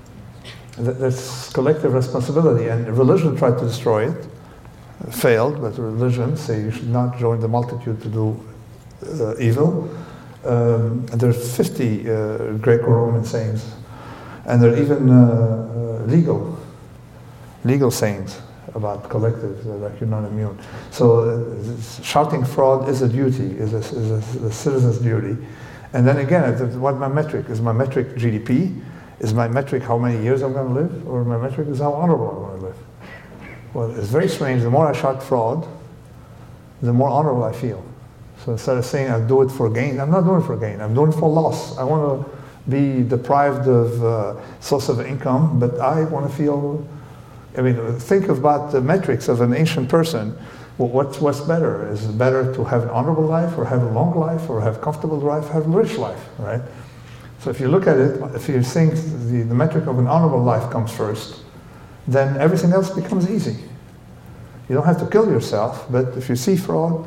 That's collective responsibility, and religion tried to destroy it, failed, but religion say you should not join the multitude to do uh, evil. Um, and there's fifty uh, Greco-Roman sayings, and there are even uh, uh, legal, legal sayings about collectives, uh, like you're not immune. So uh, shouting fraud is a duty, is a, is a, a citizen's duty. And then again, what my metric? Is my metric G D P? Is my metric how many years I'm going to live? Or my metric is how honorable I'm going to live? Well, it's very strange. The more I shout fraud, the more honorable I feel. So instead of saying I do it for gain, I'm not doing it for gain. I'm doing it for loss. I want to be deprived of uh, source of income, but I want to feel, I mean, think about the metrics of an ancient person. Well, what's, what's better? Is it better to have an honorable life, or have a long life, or have a comfortable life, have a rich life, right? So if you look at it, if you think the, the metric of an honorable life comes first, then everything else becomes easy. You don't have to kill yourself, but if you see fraud,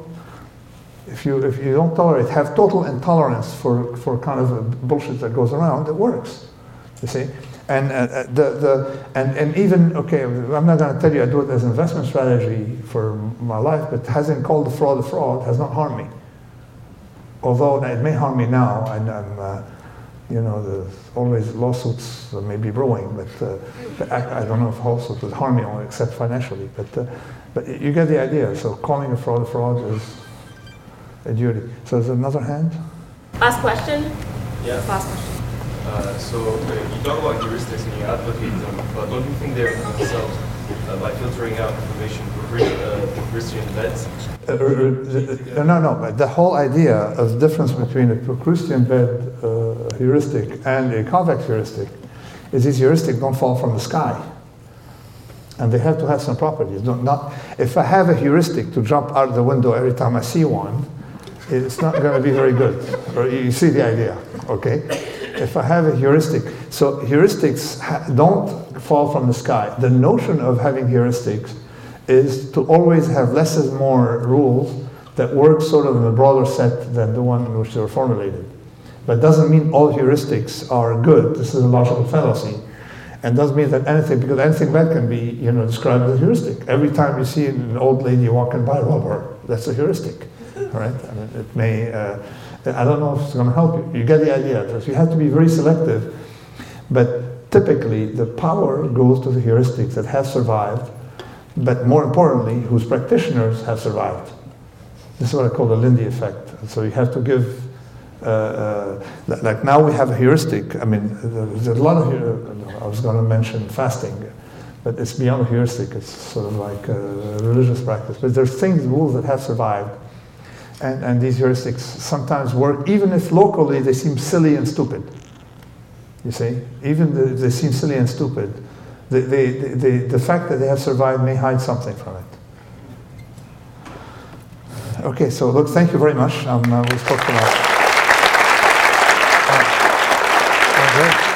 if you, if you don't tolerate, have total intolerance for, for kind of a bullshit that goes around, it works, you see? And uh, the, the and, and even, okay, I'm not going to tell you I do it as an investment strategy for my life, but having called the fraud a fraud has not harmed me. Although it may harm me now, and I'm, uh, you know, there's always lawsuits that may be brewing, but, uh, but I, I don't know if lawsuits would harm me only except financially. But, uh, but you get the idea. So calling a fraud a fraud is a duty. So there's another hand?
Last question?
Yeah.
Last question.
Uh, so uh, you talk about heuristics and you advocate them, but don't you think they're themselves uh, by filtering out information for uh, Christian beds?
Uh, uh, no, no, but the whole idea of the difference between a Procrustean bed uh, heuristic and a convex heuristic is these heuristics don't fall from the sky. And they have to have some properties. Don't, not, if I have a heuristic to jump out the window every time I see one, it's not going to be very good. Or you see the idea, okay? If I have a heuristic, so heuristics ha don't fall from the sky. The notion of having heuristics is to always have less is more rules that work sort of in a broader set than the one in which they were formulated. But doesn't mean all heuristics are good. This is a logical fallacy. And doesn't mean that anything, because anything bad can be, you know, described as a heuristic. Every time you see an old lady walking by, rob her. That's a heuristic, right? And it may, uh, I don't know if it's going to help you. You get the idea. So you have to be very selective. But typically, the power goes to the heuristics that have survived but more importantly, whose practitioners have survived. This is what I call the Lindy effect. So you have to give, uh, uh, like now we have a heuristic. I mean, there's a lot of, I was going to mention fasting, but it's beyond a heuristic. It's sort of like a religious practice. But there's things, rules that have survived. And, and these heuristics sometimes work, even if locally they seem silly and stupid. You see? Even if they seem silly and stupid, the, the, the, the fact that they have survived may hide something from it. Okay, so look, thank you very much. Um, uh, we spoke tonight. Uh,